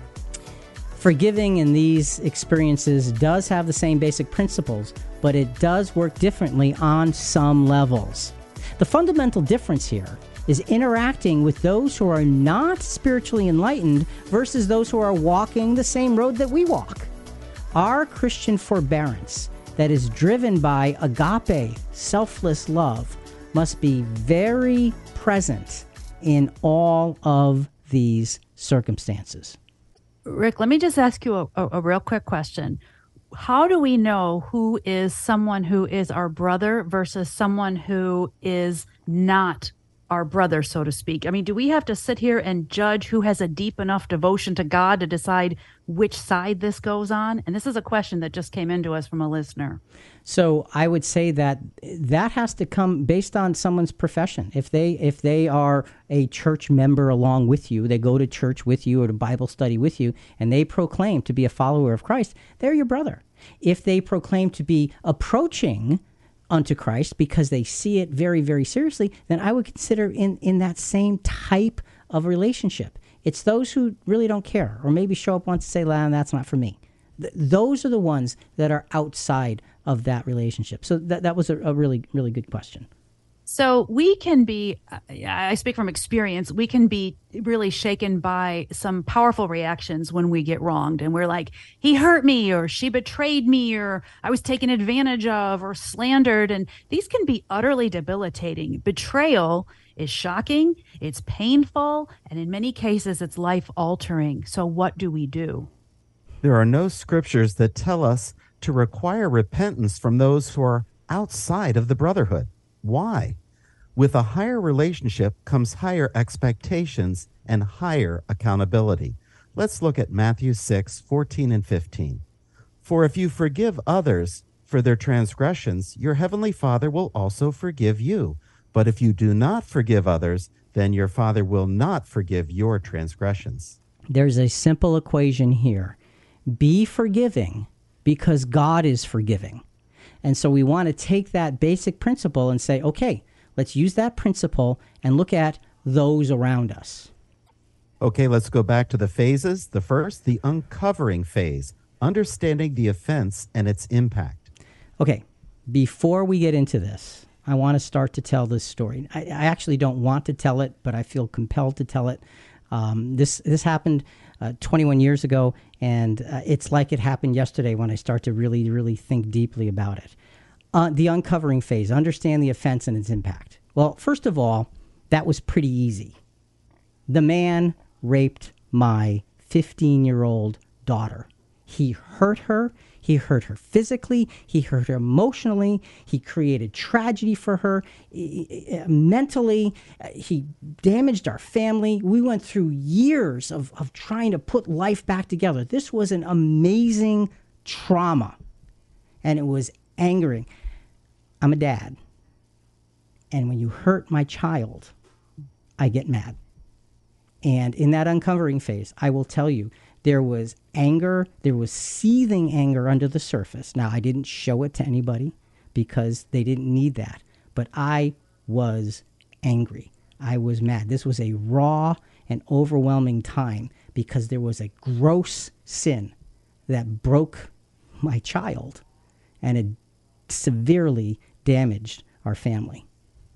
Forgiving in these experiences does have the same basic principles, but it does work differently on some levels. The fundamental difference here is interacting with those who are not spiritually enlightened versus those who are walking the same road that we walk. Our Christian forbearance that is driven by agape, selfless love, must be very present in all of these circumstances. Rick, let me just ask you a real quick question. How do we know who is someone who is our brother versus someone who is not our brother, so to speak? I mean, do we have to sit here and judge who has a deep enough devotion to God to decide which side this goes on? And this is a question that just came into us from a listener. So I would say that has to come based on someone's profession. If they are a church member along with you, they go to church with you or to Bible study with you, and they proclaim to be a follower of Christ, they're your brother. If they proclaim to be approaching unto Christ because they see it very, very seriously, then I would consider in that same type of relationship. It's those who really don't care or maybe show up once and say, that's not for me. Those are the ones that are outside of that relationship. So that was a really, really good question. So we can be, I speak from experience, we can be really shaken by some powerful reactions when we get wronged. And we're like, he hurt me, or she betrayed me, or I was taken advantage of, or slandered. And these can be utterly debilitating. Betrayal is shocking, it's painful, and in many cases, it's life-altering. So what do we do? There are no scriptures that tell us to require repentance from those who are outside of the brotherhood. Why? With a higher relationship comes higher expectations and higher accountability. Let's look at Matthew 6:14 and 15. For if you forgive others for their transgressions, your heavenly Father will also forgive you. But if you do not forgive others, then your Father will not forgive your transgressions. There's a simple equation here. Be forgiving because God is forgiving. And so we want to take that basic principle and say, okay, let's use that principle and look at those around us. Okay, let's go back to the phases. The first, the uncovering phase, understanding the offense and its impact. Okay, before we get into this, I want to start to tell this story. I actually don't want to tell it, but I feel compelled to tell it. This happened 21 years ago, and it's like it happened yesterday when I start to really, really think deeply about it. The uncovering phase, understand the offense and its impact. Well, first of all, that was pretty easy. The man raped my 15-year-old daughter. He hurt her. He hurt her physically. He hurt her emotionally. He created tragedy for her. Mentally, he damaged our family. We went through years of trying to put life back together. This was an amazing trauma. And it was angering. I'm a dad. And when you hurt my child, I get mad. And in that uncovering phase, I will tell you, there was anger, there was seething anger under the surface. Now, I didn't show it to anybody because they didn't need that. But I was angry. I was mad. This was a raw and overwhelming time because there was a gross sin that broke my child and it severely damaged our family.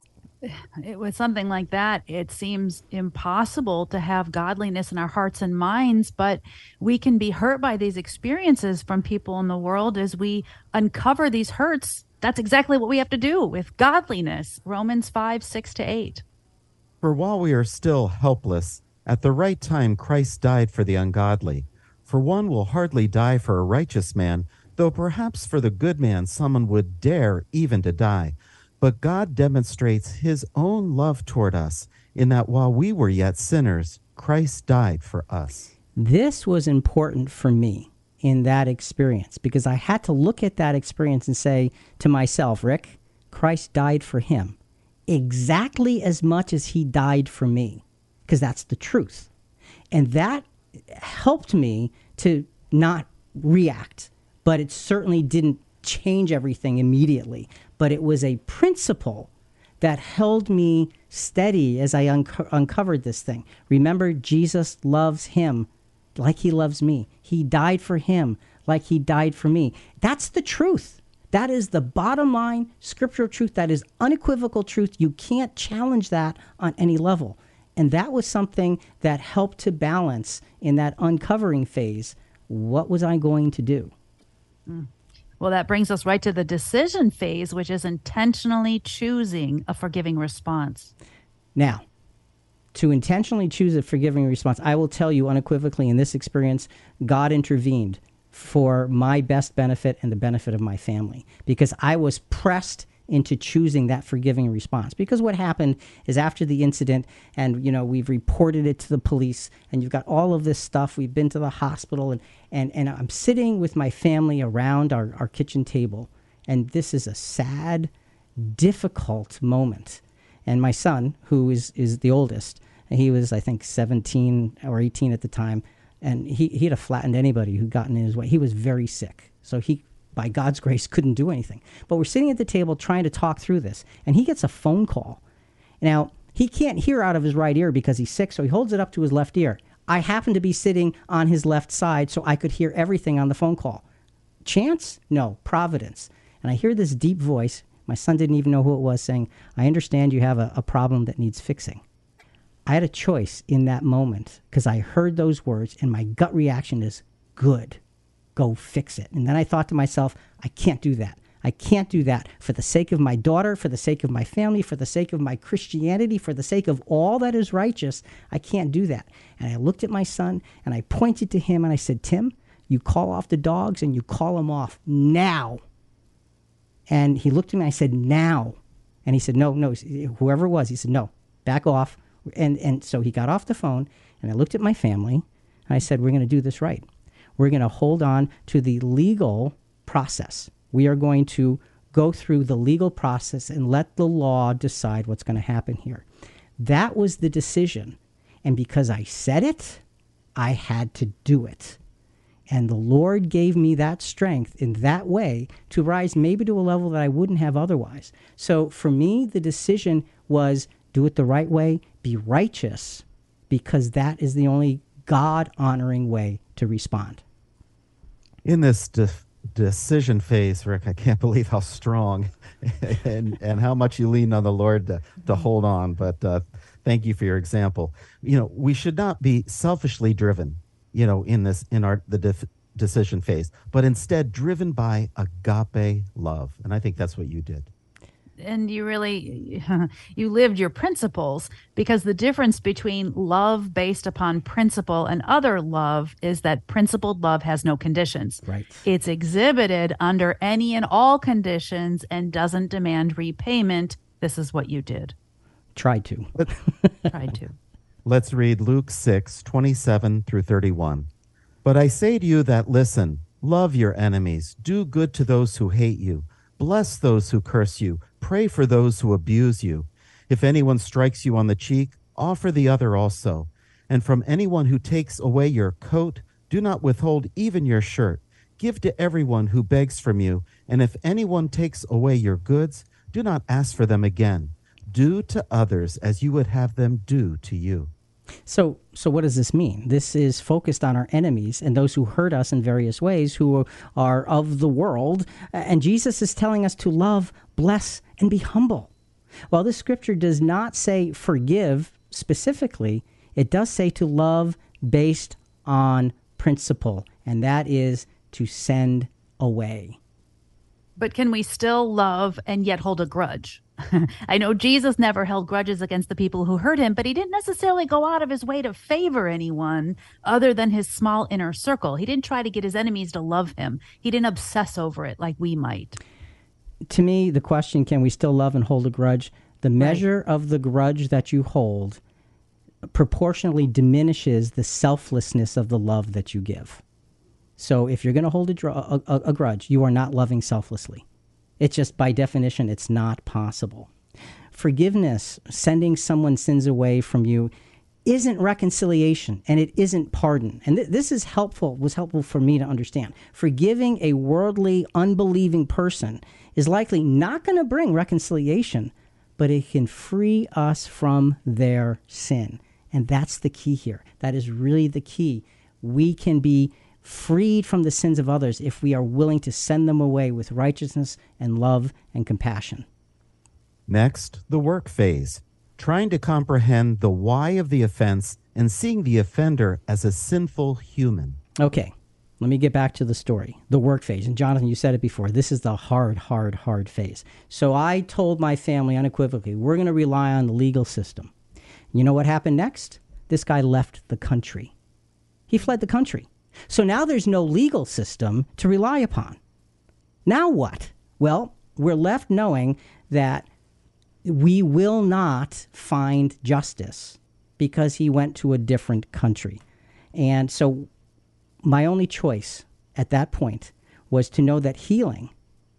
It was something like that. It seems impossible to have godliness in our hearts and minds, but we can be hurt by these experiences from people in the world as we uncover these hurts. That's exactly what we have to do with godliness. Romans 5:6-8. For while we are still helpless, at the right time Christ died for the ungodly. For one will hardly die for a righteous man, though perhaps for the good man someone would dare even to die. But God demonstrates his own love toward us in that while we were yet sinners, Christ died for us. This was important for me in that experience because I had to look at that experience and say to myself, Rick, Christ died for him exactly as much as he died for me, because that's the truth. And that helped me to not react, but it certainly didn't change everything immediately. But it was a principle that held me steady as I uncovered this thing. Remember, Jesus loves him like he loves me. He died for him like he died for me. That's the truth. That is the bottom line scriptural truth. That is unequivocal truth. You can't challenge that on any level. And that was something that helped to balance in that uncovering phase. What was I going to do? Well, that brings us right to the decision phase, which is intentionally choosing a forgiving response. Now, to intentionally choose a forgiving response, I will tell you unequivocally in this experience, God intervened for my best benefit and the benefit of my family, because I was pressed into choosing that forgiving response. Because what happened is after the incident, and we've reported it to the police, and you've got all of this stuff, we've been to the hospital, and I'm sitting with my family around our kitchen table, and this is a sad, difficult moment. And my son, who is the oldest, and he was, I think, 17 or 18 at the time, and he'd have flattened anybody who'd gotten in his way. He was very sick, so he, by God's grace, couldn't do anything. But we're sitting at the table trying to talk through this, and he gets a phone call. Now, he can't hear out of his right ear because he's sick, so he holds it up to his left ear. I happen to be sitting on his left side, so I could hear everything on the phone call. Chance? No, providence. And I hear this deep voice. My son didn't even know who it was, saying, I understand you have a problem that needs fixing. I had a choice in that moment because I heard those words, and my gut reaction is, good. Go fix it. And then I thought to myself, I can't do that. I can't do that for the sake of my daughter, for the sake of my family, for the sake of my Christianity, for the sake of all that is righteous. I can't do that. And I looked at my son and I pointed to him and I said, Tim, you call off the dogs and you call them off now. And he looked at me and I said, now. And he said, no, whoever it was, he said, no, back off. And so he got off the phone and I looked at my family and I said, we're going to do this right. We're going to hold on to the legal process. We are going to go through the legal process and let the law decide what's going to happen here. That was the decision. And because I said it, I had to do it. And the Lord gave me that strength in that way to rise maybe to a level that I wouldn't have otherwise. So for me, the decision was do it the right way, be righteous, because that is the only God-honoring way to respond. In this decision phase, Rick, I can't believe how strong and how much you lean on the Lord to hold on. But thank you for your example. We should not be selfishly driven, in the decision phase, but instead driven by agape love. And I think that's what you did. And you really, you lived your principles, because the difference between love based upon principle and other love is that principled love has no conditions. Right. It's exhibited under any and all conditions and doesn't demand repayment. This is what you did. Tried to. Tried to. Let's read Luke 6:27-31. But I say to you that listen, love your enemies, do good to those who hate you, Bless those who curse you. Pray for those who abuse you. If anyone strikes you on the cheek, offer the other also. And from anyone who takes away your coat, do not withhold even your shirt. Give to everyone who begs from you. And if anyone takes away your goods, do not ask for them again. Do to others as you would have them do to you. So what does this mean? This is focused on our enemies and those who hurt us in various ways, who are of the world. And Jesus is telling us to love, bless, and be humble. While this scripture does not say forgive specifically, it does say to love based on principle, and that is to send away. But can we still love and yet hold a grudge? I know Jesus never held grudges against the people who hurt him, but he didn't necessarily go out of his way to favor anyone other than his small inner circle. He didn't try to get his enemies to love him. He didn't obsess over it like we might. To me, the question, can we still love and hold a grudge? The measure of the grudge that you hold proportionally diminishes the selflessness of the love that you give. So if you're going to hold a grudge, you are not loving selflessly. It's just, by definition, it's not possible. Forgiveness, sending someone's sins away from you, isn't reconciliation, and it isn't pardon. And this was helpful for me to understand. Forgiving a worldly, unbelieving person is likely not going to bring reconciliation, but it can free us from their sin. And that's the key here. That is really the key. We can be freed from the sins of others if we are willing to send them away with righteousness and love and compassion. Next, the work phase, trying to comprehend the why of the offense and seeing the offender as a sinful human. Okay, let me get back to the story, the work phase. And Jonathan, you said it before, this is the hard phase. So I told my family unequivocally, we're going to rely on the legal system. You know what happened next? This guy left the country. He fled the country. So now there's no legal system to rely upon. Now what? Well, we're left knowing that we will not find justice because he went to a different country. And so my only choice at that point was to know that healing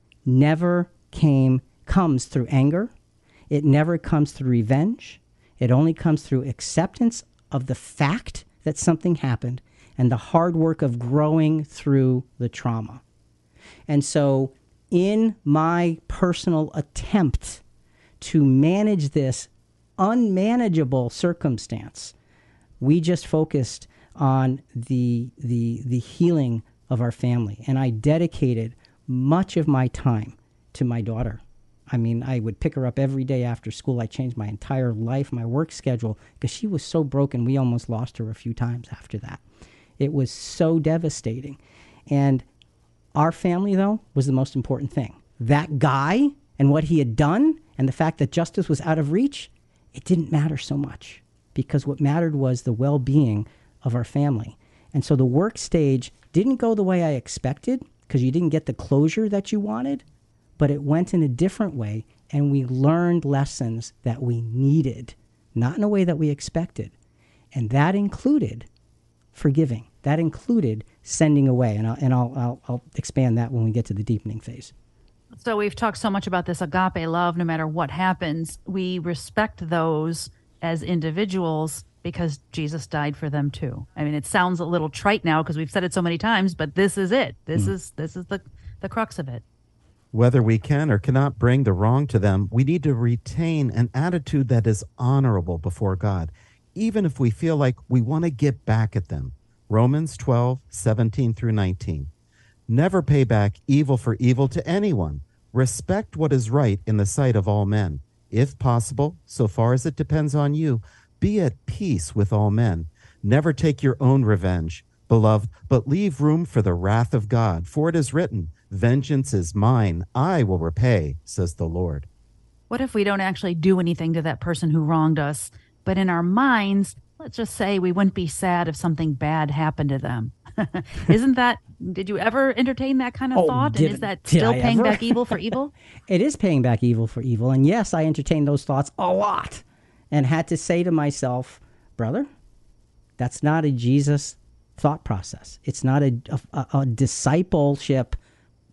never comes through anger. It never comes through revenge. It only comes through acceptance of the fact that something happened and the hard work of growing through the trauma. And so in my personal attempt to manage this unmanageable circumstance, we just focused on the healing of our family. And I dedicated much of my time to my daughter. I mean, I would pick her up every day after school. I changed my entire life, my work schedule, because she was so broken. We almost lost her a few times after that. It was so devastating. And our family, though, was the most important thing. That guy and what he had done and the fact that justice was out of reach, it didn't matter so much, because what mattered was the well-being of our family. And so the work stage didn't go the way I expected, because you didn't get the closure that you wanted, but it went in a different way, and we learned lessons that we needed, not in a way that we expected. And that included forgiving. That included sending away, and I'll expand that when we get to the deepening phase. So we've talked so much about this agape love. No matter what happens, we respect those as individuals because Jesus died for them too. I mean, it sounds a little trite now because we've said it so many times, but this is it. This is the crux of it. Whether we can or cannot bring the wrong to them, we need to retain an attitude that is honorable before God, even if we feel like we want to get back at them. Romans 12:17-19. Never pay back evil for evil to anyone. Respect what is right in the sight of all men. If possible, so far as it depends on you, be at peace with all men. Never take your own revenge, beloved, but leave room for the wrath of God. For it is written, vengeance is mine, I will repay, says the Lord. What if we don't actually do anything to that person who wronged us, but in our minds, let's just say we wouldn't be sad if something bad happened to them? Did you ever entertain that kind of thought? And is that still paying back evil for evil? It is paying back evil for evil. And yes, I entertained those thoughts a lot and had to say to myself, brother, that's not a Jesus thought process. It's not a discipleship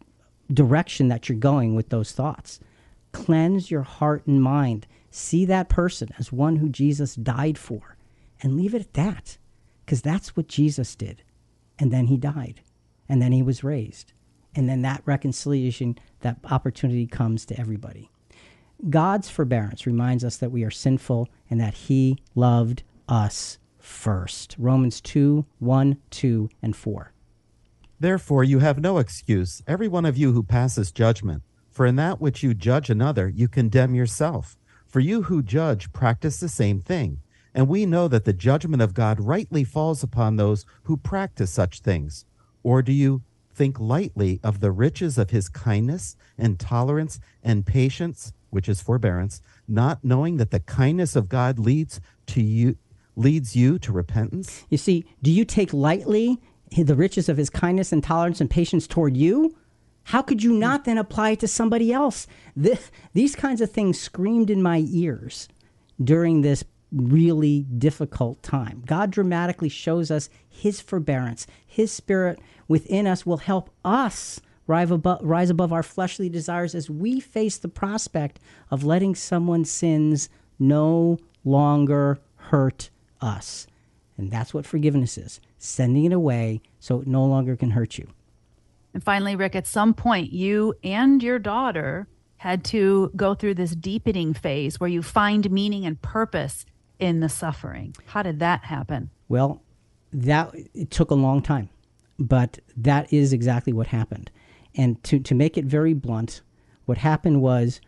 direction that you're going with those thoughts. Cleanse your heart and mind. See that person as one who Jesus died for, and leave it at that, because that's what Jesus did. And then he died, and then he was raised. And then that reconciliation, that opportunity comes to everybody. God's forbearance reminds us that we are sinful and that he loved us first. Romans 2:1, 2, and 4. Therefore you have no excuse, every one of you who passes judgment. For in that which you judge another, you condemn yourself. For you who judge practice the same thing. And we know that the judgment of God rightly falls upon those who practice such things. Or do you think lightly of the riches of his kindness and tolerance and patience, which is forbearance, not knowing that the kindness of God leads you to repentance? You see, do you take lightly the riches of his kindness and tolerance and patience toward you? How could you not then apply it to somebody else? These kinds of things screamed in my ears during this really difficult time. God dramatically shows us his forbearance. His spirit within us will help us rise above our fleshly desires as we face the prospect of letting someone's sins no longer hurt us. And that's what forgiveness is, sending it away so it no longer can hurt you. And finally, Rick, at some point, you and your daughter had to go through this deepening phase where you find meaning and purpose in the suffering. How did that happen? Well, it took a long time, but that is exactly what happened. And to make it very blunt, what happened was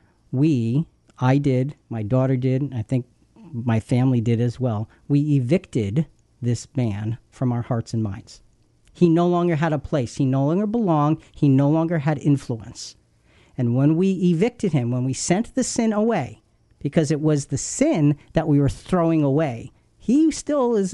I did, my daughter did, and I think my family did as well. We evicted this man from our hearts and minds. He no longer had a place. He no longer belonged. He no longer had influence. And when we evicted him, when we sent the sin away, because it was the sin that we were throwing away, he still is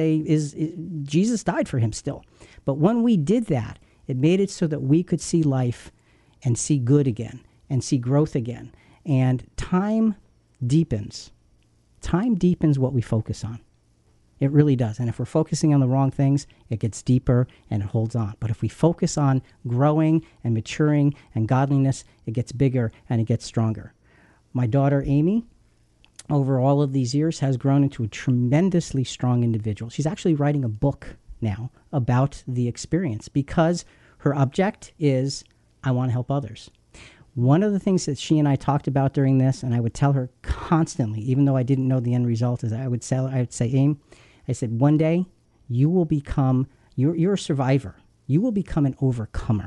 Jesus died for him still. But when we did that, it made it so that we could see life and see good again and see growth again. And time deepens. Time deepens what we focus on. It really does. And if we're focusing on the wrong things, it gets deeper and it holds on. But if we focus on growing and maturing and godliness, it gets bigger and it gets stronger. My daughter, Amy, over all of these years, has grown into a tremendously strong individual. She's actually writing a book now about the experience because her object is, I want to help others. One of the things that she and I talked about during this, and I would tell her constantly, even though I didn't know the end result, is I would say, Aim, I said, one day you will become, you're a survivor. You will become an overcomer.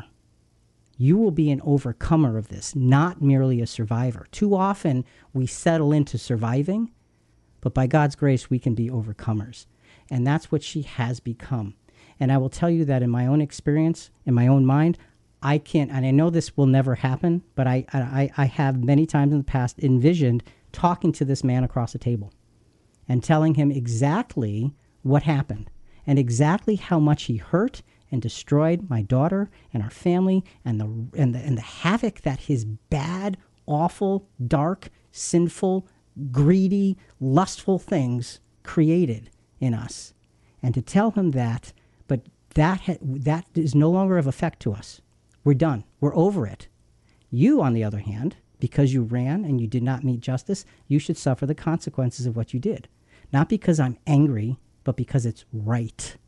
You will be an overcomer of this, not merely a survivor. Too often we settle into surviving, but by God's grace, we can be overcomers. And that's what she has become. And I will tell you that in my own experience, in my own mind, I can't, and I know this will never happen, but I have many times in the past envisioned talking to this man across the table and telling him exactly what happened and exactly how much he hurt and destroyed my daughter and our family and the havoc that his bad, awful, dark, sinful, greedy, lustful things created in us. And to tell him that, but that is no longer of effect to us. We're done. We're over it. You, on the other hand, because you ran and you did not meet justice, you should suffer the consequences of what you did. Not because I'm angry, but because it's right.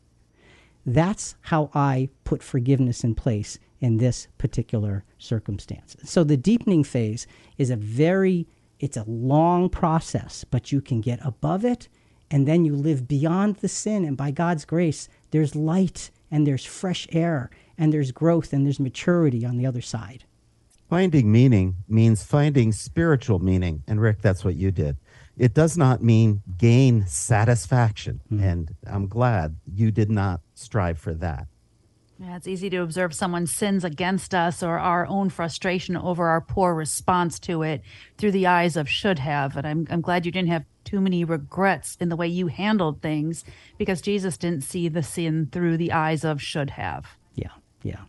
That's how I put forgiveness in place in this particular circumstance. So the deepening phase is it's a long process, but you can get above it, and then you live beyond the sin, and by God's grace, there's light, and there's fresh air, and there's growth, and there's maturity on the other side. Finding meaning means finding spiritual meaning, and Rick, that's what you did. It does not mean gain satisfaction, and I'm glad you did not strive for that. Yeah, it's easy to observe someone's sins against us or our own frustration over our poor response to it through the eyes of should have. And I'm glad you didn't have too many regrets in the way you handled things because Jesus didn't see the sin through the eyes of should have. Yeah.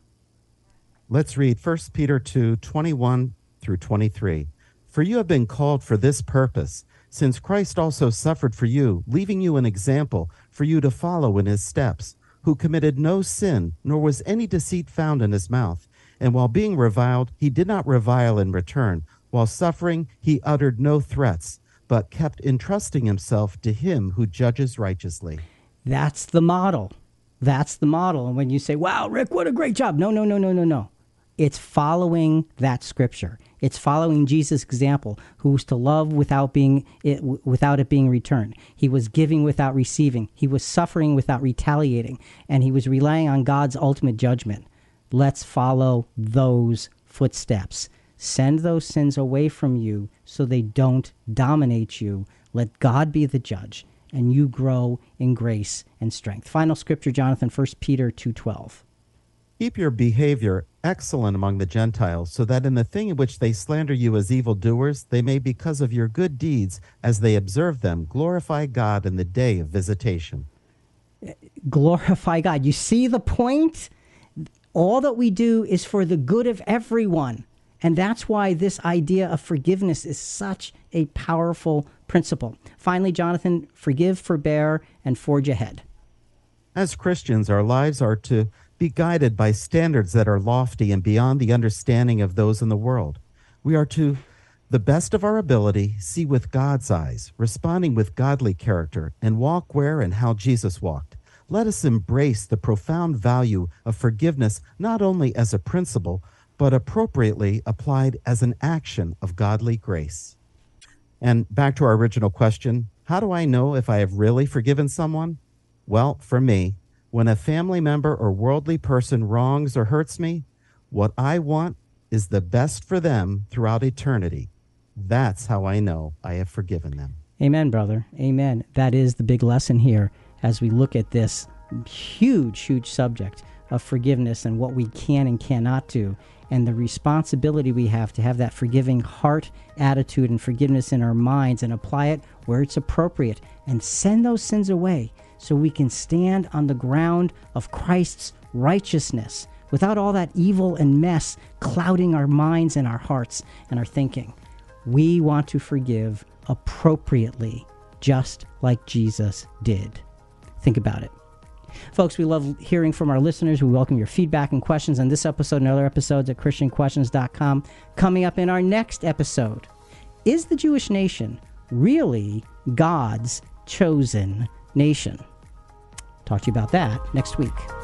Let's read 1 Peter 2, 21 through 23. For you have been called for this purpose, since Christ also suffered for you, leaving you an example for you to follow in his steps, who committed no sin, nor was any deceit found in his mouth. And while being reviled, he did not revile in return. While suffering, he uttered no threats, but kept entrusting himself to him who judges righteously. That's the model. That's the model. And when you say, wow, Rick, what a great job. No. It's following that scripture. It's following Jesus' example, who was to love without it being returned. He was giving without receiving. He was suffering without retaliating. And he was relying on God's ultimate judgment. Let's follow those footsteps. Send those sins away from you so they don't dominate you. Let God be the judge, and you grow in grace and strength. Final scripture, Jonathan, 1 Peter 2:12. Keep your behavior excellent among the Gentiles, so that in the thing in which they slander you as evildoers, they may, because of your good deeds, as they observe them, glorify God in the day of visitation. Glorify God. You see the point? All that we do is for the good of everyone. And that's why this idea of forgiveness is such a powerful principle. Finally, Jonathan, forgive, forbear, and forge ahead. As Christians, our lives are to be guided by standards that are lofty and beyond the understanding of those in the world. We are to, the best of our ability, see with God's eyes, responding with godly character, and walk where and how Jesus walked. Let us embrace the profound value of forgiveness not only as a principle, but appropriately applied as an action of godly grace. And back to our original question, how do I know if I have really forgiven someone? Well, for me, when a family member or worldly person wrongs or hurts me, what I want is the best for them throughout eternity. That's how I know I have forgiven them. Amen, brother. Amen. That is the big lesson here as we look at this huge subject of forgiveness and what we can and cannot do, and the responsibility we have to have that forgiving heart attitude and forgiveness in our minds and apply it where it's appropriate and send those sins away so we can stand on the ground of Christ's righteousness without all that evil and mess clouding our minds and our hearts and our thinking. We want to forgive appropriately, just like Jesus did. Think about it. Folks, we love hearing from our listeners. We welcome your feedback and questions on this episode and other episodes at ChristianQuestions.com. Coming up in our next episode, is the Jewish nation really God's chosen nation? Talk to you about that next week.